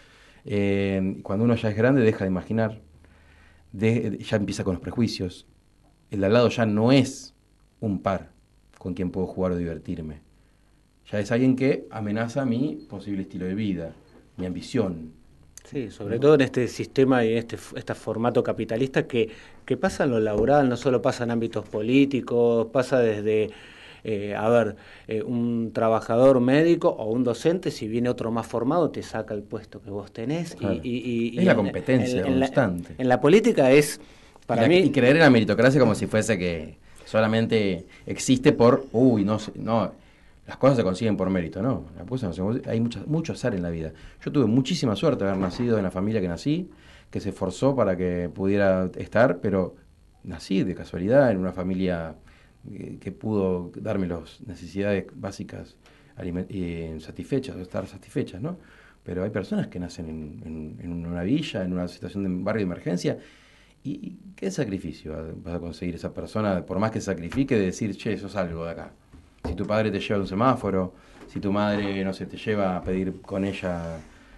Eh, cuando uno ya es grande, deja de imaginar, de, ya empieza con los prejuicios. El de al lado ya no es un par con quien puedo jugar o divertirme. Ya es alguien que amenaza mi posible estilo de vida, mi ambición. Sí, sobre ¿no? todo en este sistema y en este, este formato capitalista que, que pasa en lo laboral, no solo pasa en ámbitos políticos, pasa desde, eh, a ver, eh, un trabajador médico o un docente, si viene otro más formado, te saca el puesto que vos tenés. Claro. Y, y, y, es y la en, competencia en, en constante. La, en la política es, para y la, mí... Y creer en la meritocracia como si fuese que solamente existe por, uy, no sé, no... Las cosas se consiguen por mérito, ¿no? Las cosas no se, hay mucho, mucho azar en la vida. Yo tuve muchísima suerte de haber nacido en la familia que nací, que se esforzó para que pudiera estar, pero nací de casualidad en una familia que, que pudo darme las necesidades básicas eh, satisfechas, estar satisfechas, ¿no? Pero hay personas que nacen en, en, en una villa, en una situación de barrio de emergencia, y, y ¿qué sacrificio vas a conseguir esa persona, por más que sacrifique, de decir, che, sos algo de acá? Si tu padre te lleva a un semáforo, si tu madre, no sé, te lleva a pedir con ella,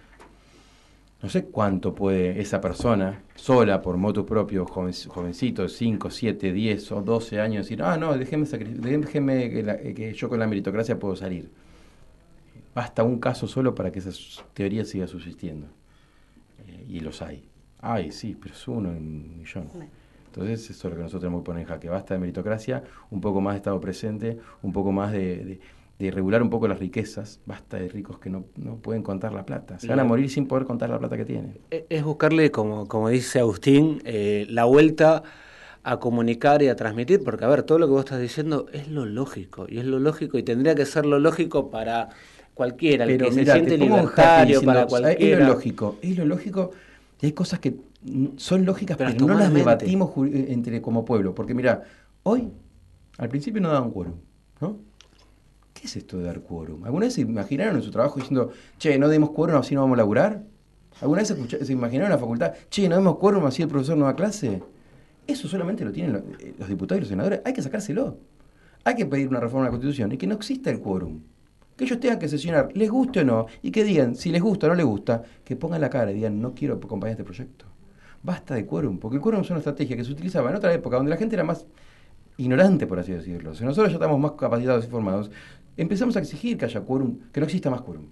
no sé cuánto puede esa persona, sola, por motu propio, joven, jovencito, cinco, siete, diez o doce años, decir, ah, no, déjeme, déjeme que, la, que yo con la meritocracia puedo salir. Basta un caso solo para que esa teoría siga subsistiendo. Eh, y los hay. Ay, sí, pero es uno en un millón. Entonces, eso es lo que nosotros tenemos que poner en jaque. Basta de meritocracia, un poco más de Estado presente, un poco más de, de, de regular un poco las riquezas. Basta de ricos que no, no pueden contar la plata. Se van a morir sin poder contar la plata que tienen. Es buscarle, como, como dice Agustín, eh, la vuelta a comunicar y a transmitir, porque, a ver, todo lo que vos estás diciendo es lo lógico, y es lo lógico, y tendría que ser lo lógico para cualquiera, el que se siente libertario, para cualquiera. Es lo lógico, es lo lógico, y hay cosas que son lógicas, pero, pero no las debatimos entre como pueblo. Porque mira, hoy, al principio no daban quórum, ¿no? ¿Qué es esto de dar quórum? ¿Alguna vez se imaginaron en su trabajo diciendo, che, no demos quórum, así no vamos a laburar? ¿Alguna vez se, escucha, se imaginaron en la facultad, che, no demos quórum, así el profesor no da clase? Eso solamente lo tienen los, los diputados y los senadores. Hay que sacárselo. Hay que pedir una reforma de la Constitución y que no exista el quórum. Que ellos tengan que sesionar, les guste o no, y que digan, si les gusta o no les gusta, que pongan la cara y digan, no quiero acompañar este proyecto. Basta de quórum, porque el quórum es una estrategia que se utilizaba en otra época, donde la gente era más ignorante, por así decirlo. Si nosotros ya estamos más capacitados y formados, empezamos a exigir que haya quórum, que no exista más quórum.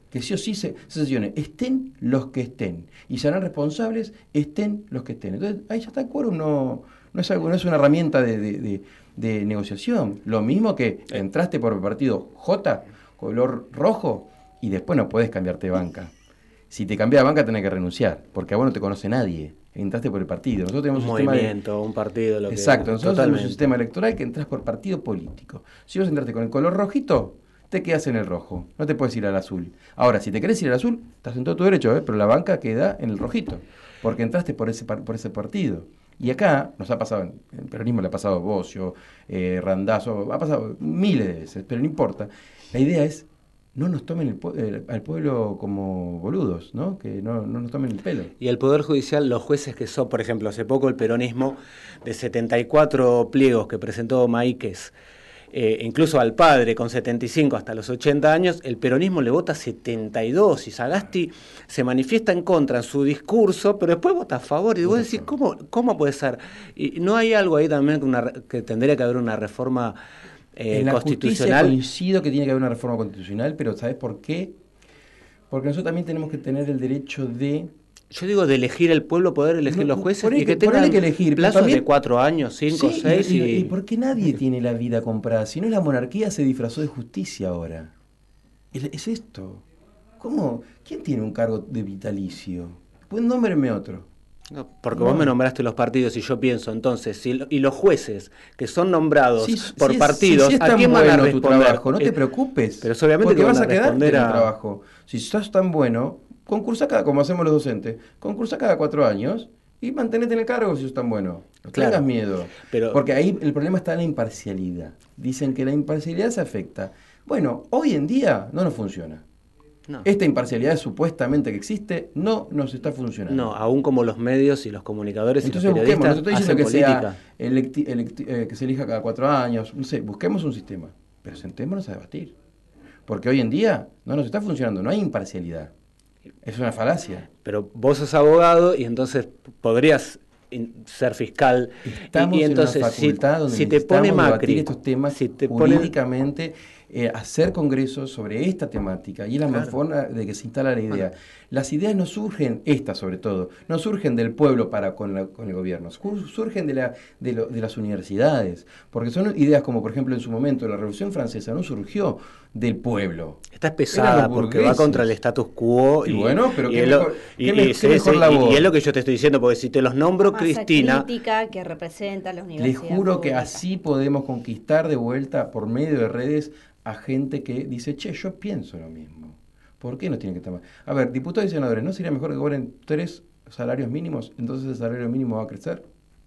que sí o sí se, se sesione, estén los que estén, y serán responsables, estén los que estén. Entonces, ahí ya está el quórum, no, no, es algo, no es una herramienta de, de, de, de negociación. Lo mismo que entraste por el partido J, color rojo, y después no puedes cambiarte de banca. Si te cambias de banca tenés que renunciar, porque a vos no te conoce nadie. Entraste por el partido. Nosotros tenemos un, un movimiento, sistema de... un partido. Lo Exacto, que... nosotros Totalmente. tenemos un sistema electoral que entras por partido político. Si vos entraste con el color rojito, te quedas en el rojo, no te puedes ir al azul. Ahora, si te querés ir al azul, estás en todo tu derecho, ¿eh? Pero la banca queda en el rojito, porque entraste por ese, por ese partido. Y acá nos ha pasado, en el peronismo le ha pasado a Bocio, eh, Randazzo, ha pasado miles de veces, pero no importa. La idea es, no nos tomen el, el, al pueblo como boludos, ¿no? Que no, no nos tomen el pelo. Y el Poder Judicial, los jueces que son, por ejemplo, hace poco el peronismo, de setenta y cuatro pliegos que presentó Maíquez, Eh, incluso al padre con setenta y cinco hasta los ochenta años, el peronismo le vota setenta y dos y Sagasti se manifiesta en contra en su discurso, pero después vota a favor y vos decís, ¿cómo, cómo puede ser? Y no hay algo ahí también que, una, que tendría que haber una reforma eh, en la constitucional. Justicia coincido que tiene que haber una reforma constitucional, pero ¿sabes por qué? Porque nosotros también tenemos que tener el derecho de... Yo digo de elegir el pueblo, poder elegir no, los jueces y que, que tengan que elegir, plazos también, de cuatro años, cinco, sí, seis. Y, y, y, y porque nadie tiene la vida comprada, si no la monarquía se disfrazó de justicia ahora. Es, es esto. ¿Cómo? ¿Quién tiene un cargo de vitalicio? Pues nómbreme otro. No, porque no. vos me nombraste los partidos y yo pienso, entonces, si lo, y los jueces que son nombrados sí, por sí, partidos, sí, sí, ¿a quién bueno van a responder? Tu trabajo, no eh, te preocupes. Pero obviamente porque que vas van a, a quedarte en el a... trabajo. Si estás tan bueno, concursa cada, como hacemos los docentes, concursa cada cuatro años y mantenete en el cargo si sos tan bueno. No claro. tengas miedo. Pero... Porque ahí el problema está en la imparcialidad. Dicen que la imparcialidad se afecta. Bueno, hoy en día no nos funciona. No. Esta imparcialidad supuestamente que existe no nos está funcionando. No, aún como los medios y los comunicadores. Entonces y los busquemos, no estoy diciendo que política. sea electi, electi, eh, que se elija cada cuatro años, no sé, busquemos un sistema, pero sentémonos a debatir. Porque hoy en día no nos está funcionando, no hay imparcialidad. Es una falacia. Pero vos sos abogado y entonces podrías ser fiscal. Estamos y, y entonces, en una facultad si, donde si te pone Macri debatir estos temas si te jurídicamente, pone... eh, hacer congresos sobre esta temática y es la claro. mejor forma de que se instala la idea. Bueno. Las ideas no surgen, estas sobre todo, no surgen del pueblo para con, la, con el gobierno, surgen de, la, de, lo, de las universidades, porque son ideas como, por ejemplo, en su momento la Revolución Francesa no surgió del pueblo. Está pesada porque va contra el status quo. Y, y bueno, pero y ¿qué, es mejor, lo, ¿qué, y, me, y, qué mejor sí, labor? Y es lo que yo te estoy diciendo, porque si te los nombro, Masa Cristina... crítica que representa a las universidades. Les juro públicas. que así podemos conquistar de vuelta por medio de redes a gente que dice, che, yo pienso lo mismo. ¿Por qué no tienen que estar mal? A ver, diputados y senadores, ¿no sería mejor que cobren tres salarios mínimos? Entonces el salario mínimo va a crecer.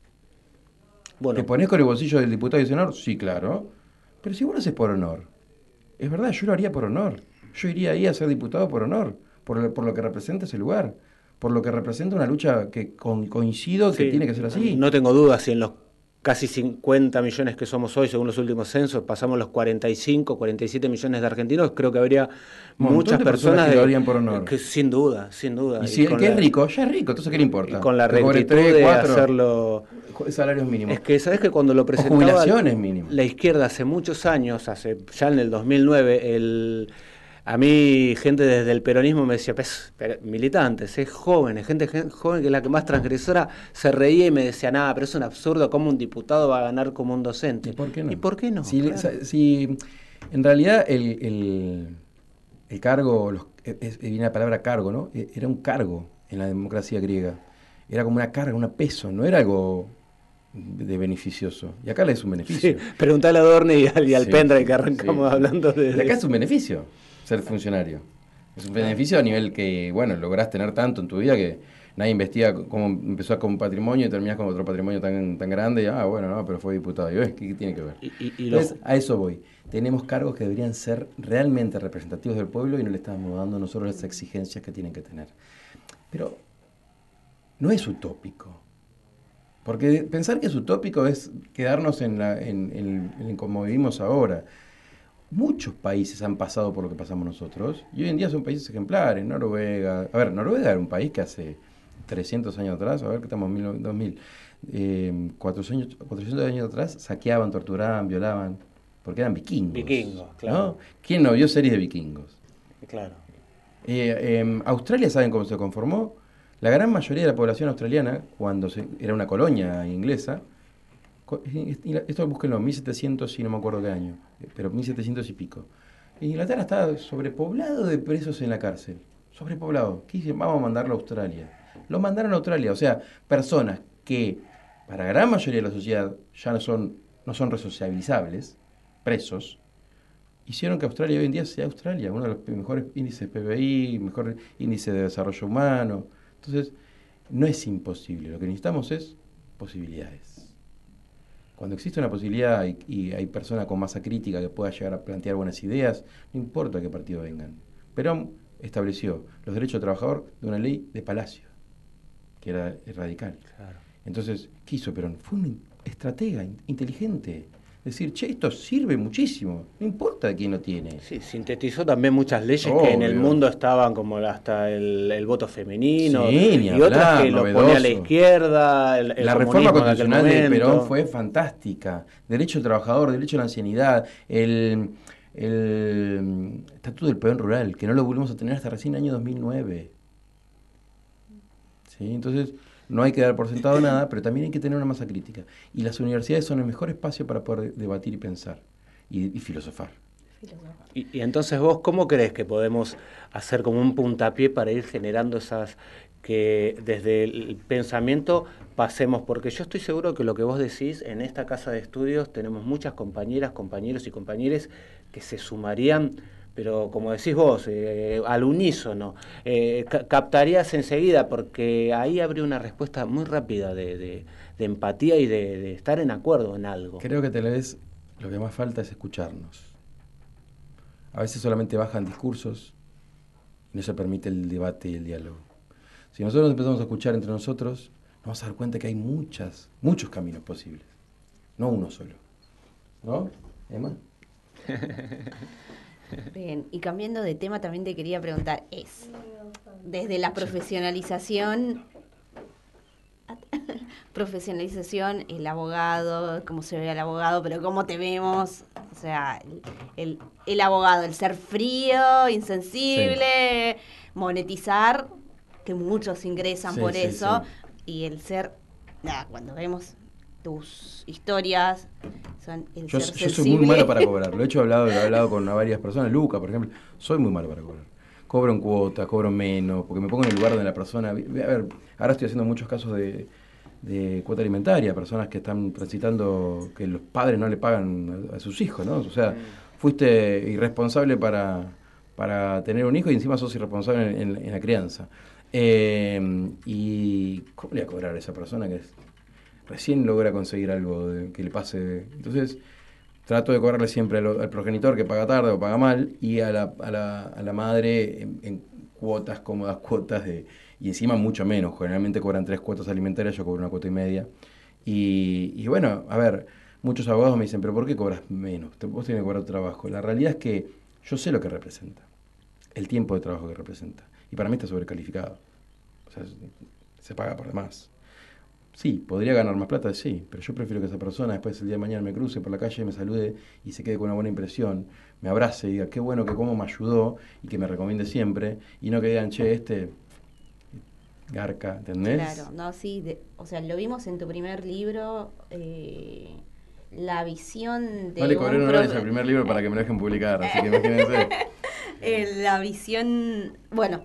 Bueno, ¿te pones con el bolsillo del diputado y senador? Sí, claro. Pero si vos lo haces por honor, es verdad, yo lo haría por honor. Yo iría ahí a ser diputado por honor, por lo, por lo que representa ese lugar, por lo que representa una lucha que con, coincido que sí, tiene que ser así. No tengo dudas si en los casi cincuenta millones que somos hoy, según los últimos censos, pasamos los cuarenta y cinco, cuarenta y siete millones de argentinos, creo que habría muchas de personas, personas que lo harían por honor. Que, sin duda, sin duda. Y si y el que la, es rico, ya es rico, entonces ¿qué le importa? Y con la rectitud de hacerlo... Salarios mínimos. Es que, ¿sabes que cuando lo presentaba... O jubilaciones mínimas. La izquierda hace muchos años, hace ya en el dos mil nueve, el... A mí, gente desde el peronismo me decía, pues, militantes, es jóvenes, gente, gente joven que es la que más transgresora, se reía y me decía, nada, pero es un absurdo, ¿cómo un diputado va a ganar como un docente? ¿Y por qué no? ¿Y por qué no? Si, claro. si en realidad el, el, el cargo, los, es, viene la palabra cargo, ¿no? Era un cargo en la democracia griega, era como una carga, un peso, no era algo de beneficioso. Y acá le es un beneficio. Sí, preguntale a Dorne y al, y al sí, Pendra que arrancamos sí. hablando de... Pero acá es un beneficio ser funcionario. Es un beneficio a nivel que, bueno, lográs tener tanto en tu vida que nadie investiga cómo empezó con un patrimonio y terminás con otro patrimonio tan, tan grande y, ah, bueno, no, pero fue diputado. Y ves, ¿qué, qué tiene que ver? Y, y, y Entonces, a eso voy. Tenemos cargos que deberían ser realmente representativos del pueblo y no le estamos dando nosotros las exigencias que tienen que tener. Pero no es utópico. Porque pensar que es utópico es quedarnos en, la, en, en, en como vivimos ahora. Muchos países han pasado por lo que pasamos nosotros y hoy en día son países ejemplares. Noruega, a ver, Noruega era un país que hace trescientos años atrás, a ver que estamos en dos mil, eh, cuatrocientos, cuatrocientos años atrás, saqueaban, torturaban, violaban, porque eran vikingos. Vikingos, claro. ¿No? ¿Quién no vio series de vikingos? Claro. Eh, eh, Australia, ¿saben cómo se conformó? La gran mayoría de la población australiana, cuando se, era una colonia inglesa, co- y la- esto búsquenlo, mil setecientos y no me acuerdo qué año, eh, pero mil setecientos y pico. Inglaterra estaba sobrepoblado de presos en la cárcel. Sobrepoblado. ¿Qué dicen? Vamos a mandarlo a Australia. Lo mandaron a Australia. O sea, personas que para la gran mayoría de la sociedad ya no son, no son resociabilizables, presos, hicieron que Australia hoy en día sea Australia, uno de los mejores índices P B I, mejor índice de desarrollo humano. Entonces, no es imposible. Lo que necesitamos es posibilidades. Cuando existe una posibilidad y, y hay personas con masa crítica que pueda llegar a plantear buenas ideas, no importa qué partido vengan. Perón estableció los derechos del trabajador de una ley de Palacio, que era radical. Claro. Entonces, ¿qué hizo Perón? Fue un estratega in- inteligente. Decir, che, esto sirve muchísimo, no importa quién lo tiene. Sí, sintetizó también muchas leyes que en el Obvio. mundo estaban como el- hasta el, el voto femenino Sí, ni y otras hablar, que lo ponía a la novedoso. izquierda, el, el La reforma comunismo de aquel constitucional de momento. Perón fue fantástica. Derecho al trabajador, derecho a la ancianidad, el, el Estatuto del Peón Rural, que no lo volvimos a tener hasta recién el año dos mil nueve. ¿Sí? Entonces, no hay que dar por sentado nada, pero también hay que tener una masa crítica. Y las universidades son el mejor espacio para poder debatir y pensar y, y filosofar. Y, y entonces vos, ¿cómo crees que podemos hacer como un puntapié para ir generando esas, que desde el pensamiento pasemos? Porque yo estoy seguro que lo que vos decís, en esta casa de estudios tenemos muchas compañeras, compañeros y compañeras que se sumarían, pero como decís vos, eh, al unísono, eh, ca- captarías enseguida, porque ahí habría una respuesta muy rápida de, de, de empatía y de, de estar en acuerdo en algo. Creo que tal vez lo que más falta es escucharnos. A veces solamente bajan discursos y no se permite el debate y el diálogo. Si nosotros empezamos a escuchar entre nosotros, nos vamos a dar cuenta que hay muchas, muchos caminos posibles, no uno solo. ¿No, Emma? Bien, y cambiando de tema, también te quería preguntar, es, desde la profesionalización, profesionalización, el abogado, cómo se ve al abogado, pero cómo te vemos, o sea, el, el, el abogado, el ser frío, insensible, monetizar, que muchos ingresan Sí, por sí, eso, sí. y el ser, nada, cuando vemos tus historias, son el Yo, ser yo soy sensible. muy malo para cobrar. Lo he hecho hablado, lo he hablado con varias personas. Luca, por ejemplo, soy muy malo para cobrar. Cobro en cuotas, cobro menos, porque me pongo en el lugar de la persona. A ver, ahora estoy haciendo muchos casos de, de cuota alimentaria, personas que están transitando, que los padres no le pagan a, a sus hijos, ¿no? O sea, fuiste irresponsable para, para tener un hijo y encima sos irresponsable en, en- en la crianza. Eh, y ¿cómo le voy a cobrar a esa persona que es- recién logra conseguir algo de- que le pase? Entonces, trato de cobrarle siempre al, al progenitor que paga tarde o paga mal y a la, a la, a la madre en, en cuotas, cómodas cuotas, de y encima mucho menos. Generalmente cobran tres cuotas alimentarias, yo cobro una cuota y media. Y, y bueno, a ver, muchos abogados me dicen, pero ¿por qué cobras menos? Te- Vos tenés que cobrar trabajo. La realidad es que yo sé lo que representa, el tiempo de trabajo que representa. Y para mí está sobrecalificado. O sea, se paga por demás. Sí, podría ganar más plata, sí, pero yo prefiero que esa persona después el día de mañana me cruce por la calle, me salude y se quede con una buena impresión, me abrace y diga qué bueno que cómo me ayudó y que me recomiende siempre, y no que digan, che, este garca, ¿entendés? Claro, no, sí, de- o sea, lo vimos en tu primer libro, eh, la visión de No le cobré un honorarios profe- al primer libro para que me lo dejen publicar, así que imagínense. eh, la visión, bueno,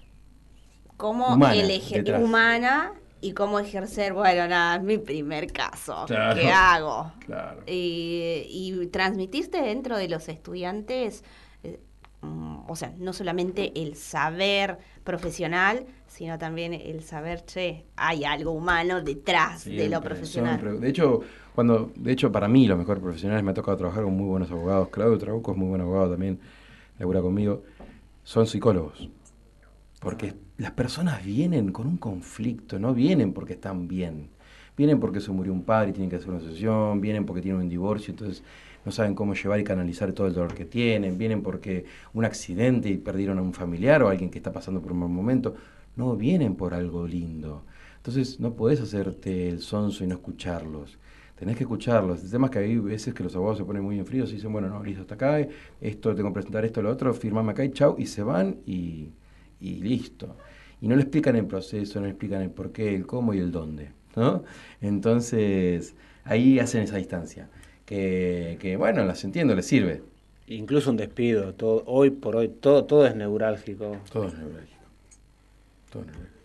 cómo Humana, elegir detrás. humana y cómo ejercer, bueno, nada, es mi primer caso, Claro, ¿qué hago? claro. Y, y transmitirte dentro de los estudiantes, eh, mm, o sea, no solamente el saber profesional, sino también el saber, che, hay algo humano detrás de lo Siempre, profesional. siempre. De hecho, cuando, de hecho, para mí los mejores profesionales me ha tocado trabajar con muy buenos abogados. Claudio Trabuco es muy buen abogado también, labura conmigo. Son psicólogos. Porque las personas vienen con un conflicto, no vienen porque están bien. Vienen porque se murió un padre y tienen que hacer una sesión, vienen porque tienen un divorcio, entonces no saben cómo llevar y canalizar todo el dolor que tienen, vienen porque un accidente y perdieron a un familiar o a alguien que está pasando por un mal momento. No vienen por algo lindo. Entonces no podés hacerte el sonso y no escucharlos. Tenés que escucharlos. El tema es que hay veces que los abogados se ponen muy en fríos y dicen, bueno, no, listo, hasta acá, esto, tengo que presentar esto, lo otro, firmame acá y chau, y se van y y listo. Y no le explican el proceso, no le explican el por qué, el cómo y el dónde, ¿no? Entonces, ahí hacen esa distancia, que, que bueno, las entiendo, les sirve. Incluso un despido, todo, hoy por hoy, todo, todo es neurálgico. Todo es neurálgico. Todo es neurálgico.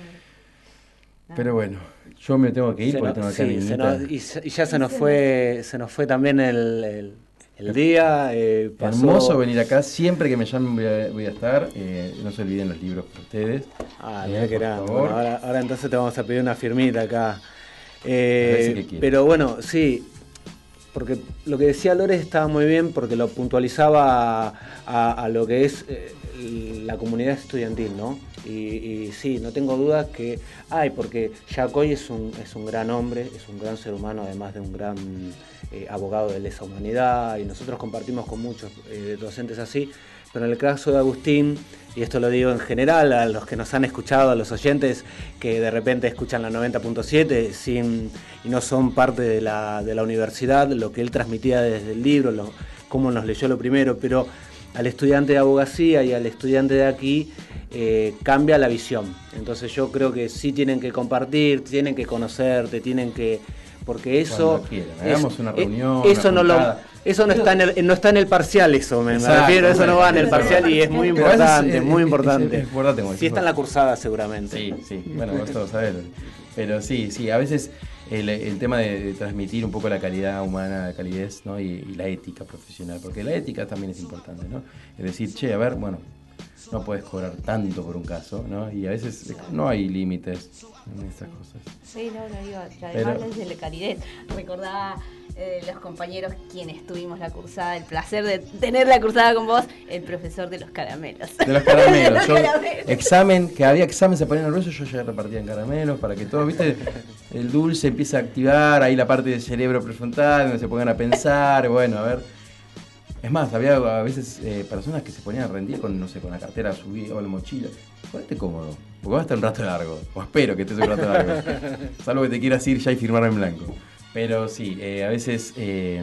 Claro. Pero bueno, yo me tengo que ir Se porque nos- tengo acá sí, mi se nieta. nos- y, se- y ya se nos fue, se nos fue también el, el, el día. eh, pasó- Hermoso venir acá, siempre que me llamen voy a, voy a estar. Eh, no se olviden los libros para ustedes. Ah, Eh, mirá que por era. favor. Bueno, ahora, ahora entonces te vamos a pedir una firmita acá. A ver Eh, si que quiere. pero bueno, sí, porque lo que decía Lores estaba muy bien porque lo puntualizaba a, a- a lo que es eh, la comunidad estudiantil, ¿no? Y, y sí, no tengo dudas que hay, porque Yacoy es un, es un gran hombre, es un gran ser humano, además de un gran eh, abogado de lesa humanidad, y nosotros compartimos con muchos eh, docentes así, pero en el caso de Agustín, y esto lo digo en general a los que nos han escuchado, a los oyentes que de repente escuchan la noventa punto siete sin, y no son parte de la, de la universidad, lo que él transmitía desde el libro, lo, cómo nos leyó lo primero, pero al estudiante de abogacía y al estudiante de aquí eh, cambia la visión. Entonces yo creo que sí tienen que compartir, tienen que conocerte, tienen que... Porque eso... Cuando quieran, hagamos una eh, reunión, Eso, una no, lo, juntada. eso no, está en el, no está en el parcial, eso me, me Exacto, refiero, eso no va en el bueno, parcial y es muy pero a veces importante, es- muy es- importante. es importante, como Sí está en la cursada seguramente. Sí, sí, bueno, vos todos sabés. Pero sí, sí, a veces el, el tema de, de transmitir un poco la calidad humana, la calidez, ¿no? Y, y la ética profesional, porque la ética también es importante, ¿no? Es decir, che, a ver, bueno, no puedes cobrar tanto por un caso, ¿no? Y a veces no hay límites en estas cosas. Sí, no, no digo, y además Pero- desde la calidez. Recordaba eh, los compañeros quienes tuvimos la cursada, el placer de tener la cursada con vos, el profesor de los caramelos. De los caramelos. De los Yo, caramelos. examen, que había examen, se ponían nerviosos, yo ya repartía en caramelos para que todo, ¿viste? El dulce empieza a activar ahí la parte del cerebro prefrontal, donde se pongan a pensar, bueno, a ver. Es más, había a veces eh, personas que se ponían a rendir con, no sé, con la cartera subida o la mochila. Ponete cómodo, porque va a estar un rato largo, o espero que estés un rato largo. Salvo que te quieras ir ya y firmar en blanco. Pero sí, eh, a veces eh,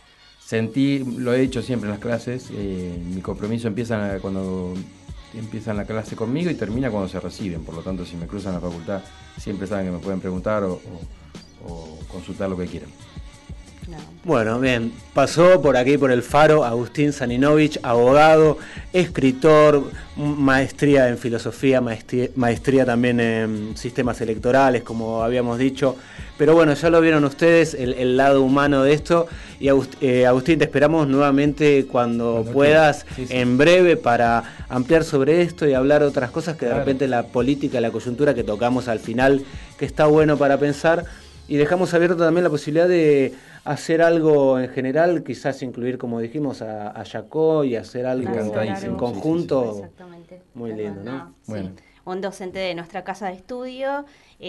sentí, lo he dicho siempre en las clases, eh, mi compromiso empieza cuando empiezan la clase conmigo y termina cuando se reciben. Por lo tanto, si me cruzan la facultad, siempre saben que me pueden preguntar o, o, o consultar lo que quieran. No. Bueno, bien, pasó por aquí por el Faro Agustín Saninovich, abogado, escritor, maestría en filosofía, maestría, maestría también en sistemas electorales, como habíamos dicho. Pero bueno, ya lo vieron ustedes, el, el lado humano de esto. Y Agust- eh, Agustín, te esperamos nuevamente cuando, Cuando puedas, quieras. Sí, sí. en breve, para ampliar sobre esto y hablar otras cosas que de Claro. repente la política, la coyuntura que tocamos al final, que está bueno para pensar. Y dejamos abierta también la posibilidad de hacer algo en general, quizás incluir, como dijimos, a, a Yacó y hacer algo Encantadísimo, en conjunto. Exactamente. Muy Perdón, lindo, ¿no? sí. Bueno. Un docente de nuestra casa de estudio,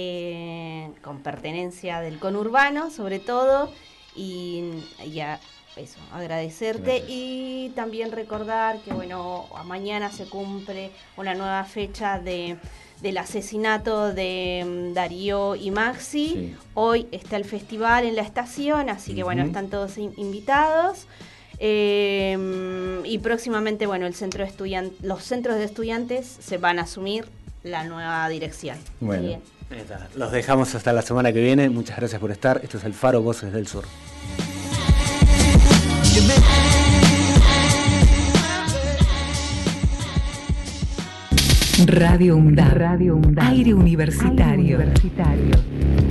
eh, con pertenencia del conurbano, sobre todo, y, y a- eso, agradecerte. Gracias. Y también recordar que, bueno, a mañana se cumple una nueva fecha de del asesinato de mm, Darío y Maxi. Sí. Hoy está el festival en la estación, así que bueno, Ujú. están todos in- invitados. Eh, y próximamente, bueno, el centro de estudian- los centros de estudiantes se van a asumir la nueva dirección. Bueno. Bien. Ahí está. Los dejamos hasta la semana que viene. Muchas gracias por estar. Esto es el Faro Voces del Sur. Radio UNDAD. Radio UNDAD. Aire universitario. Aire universitario.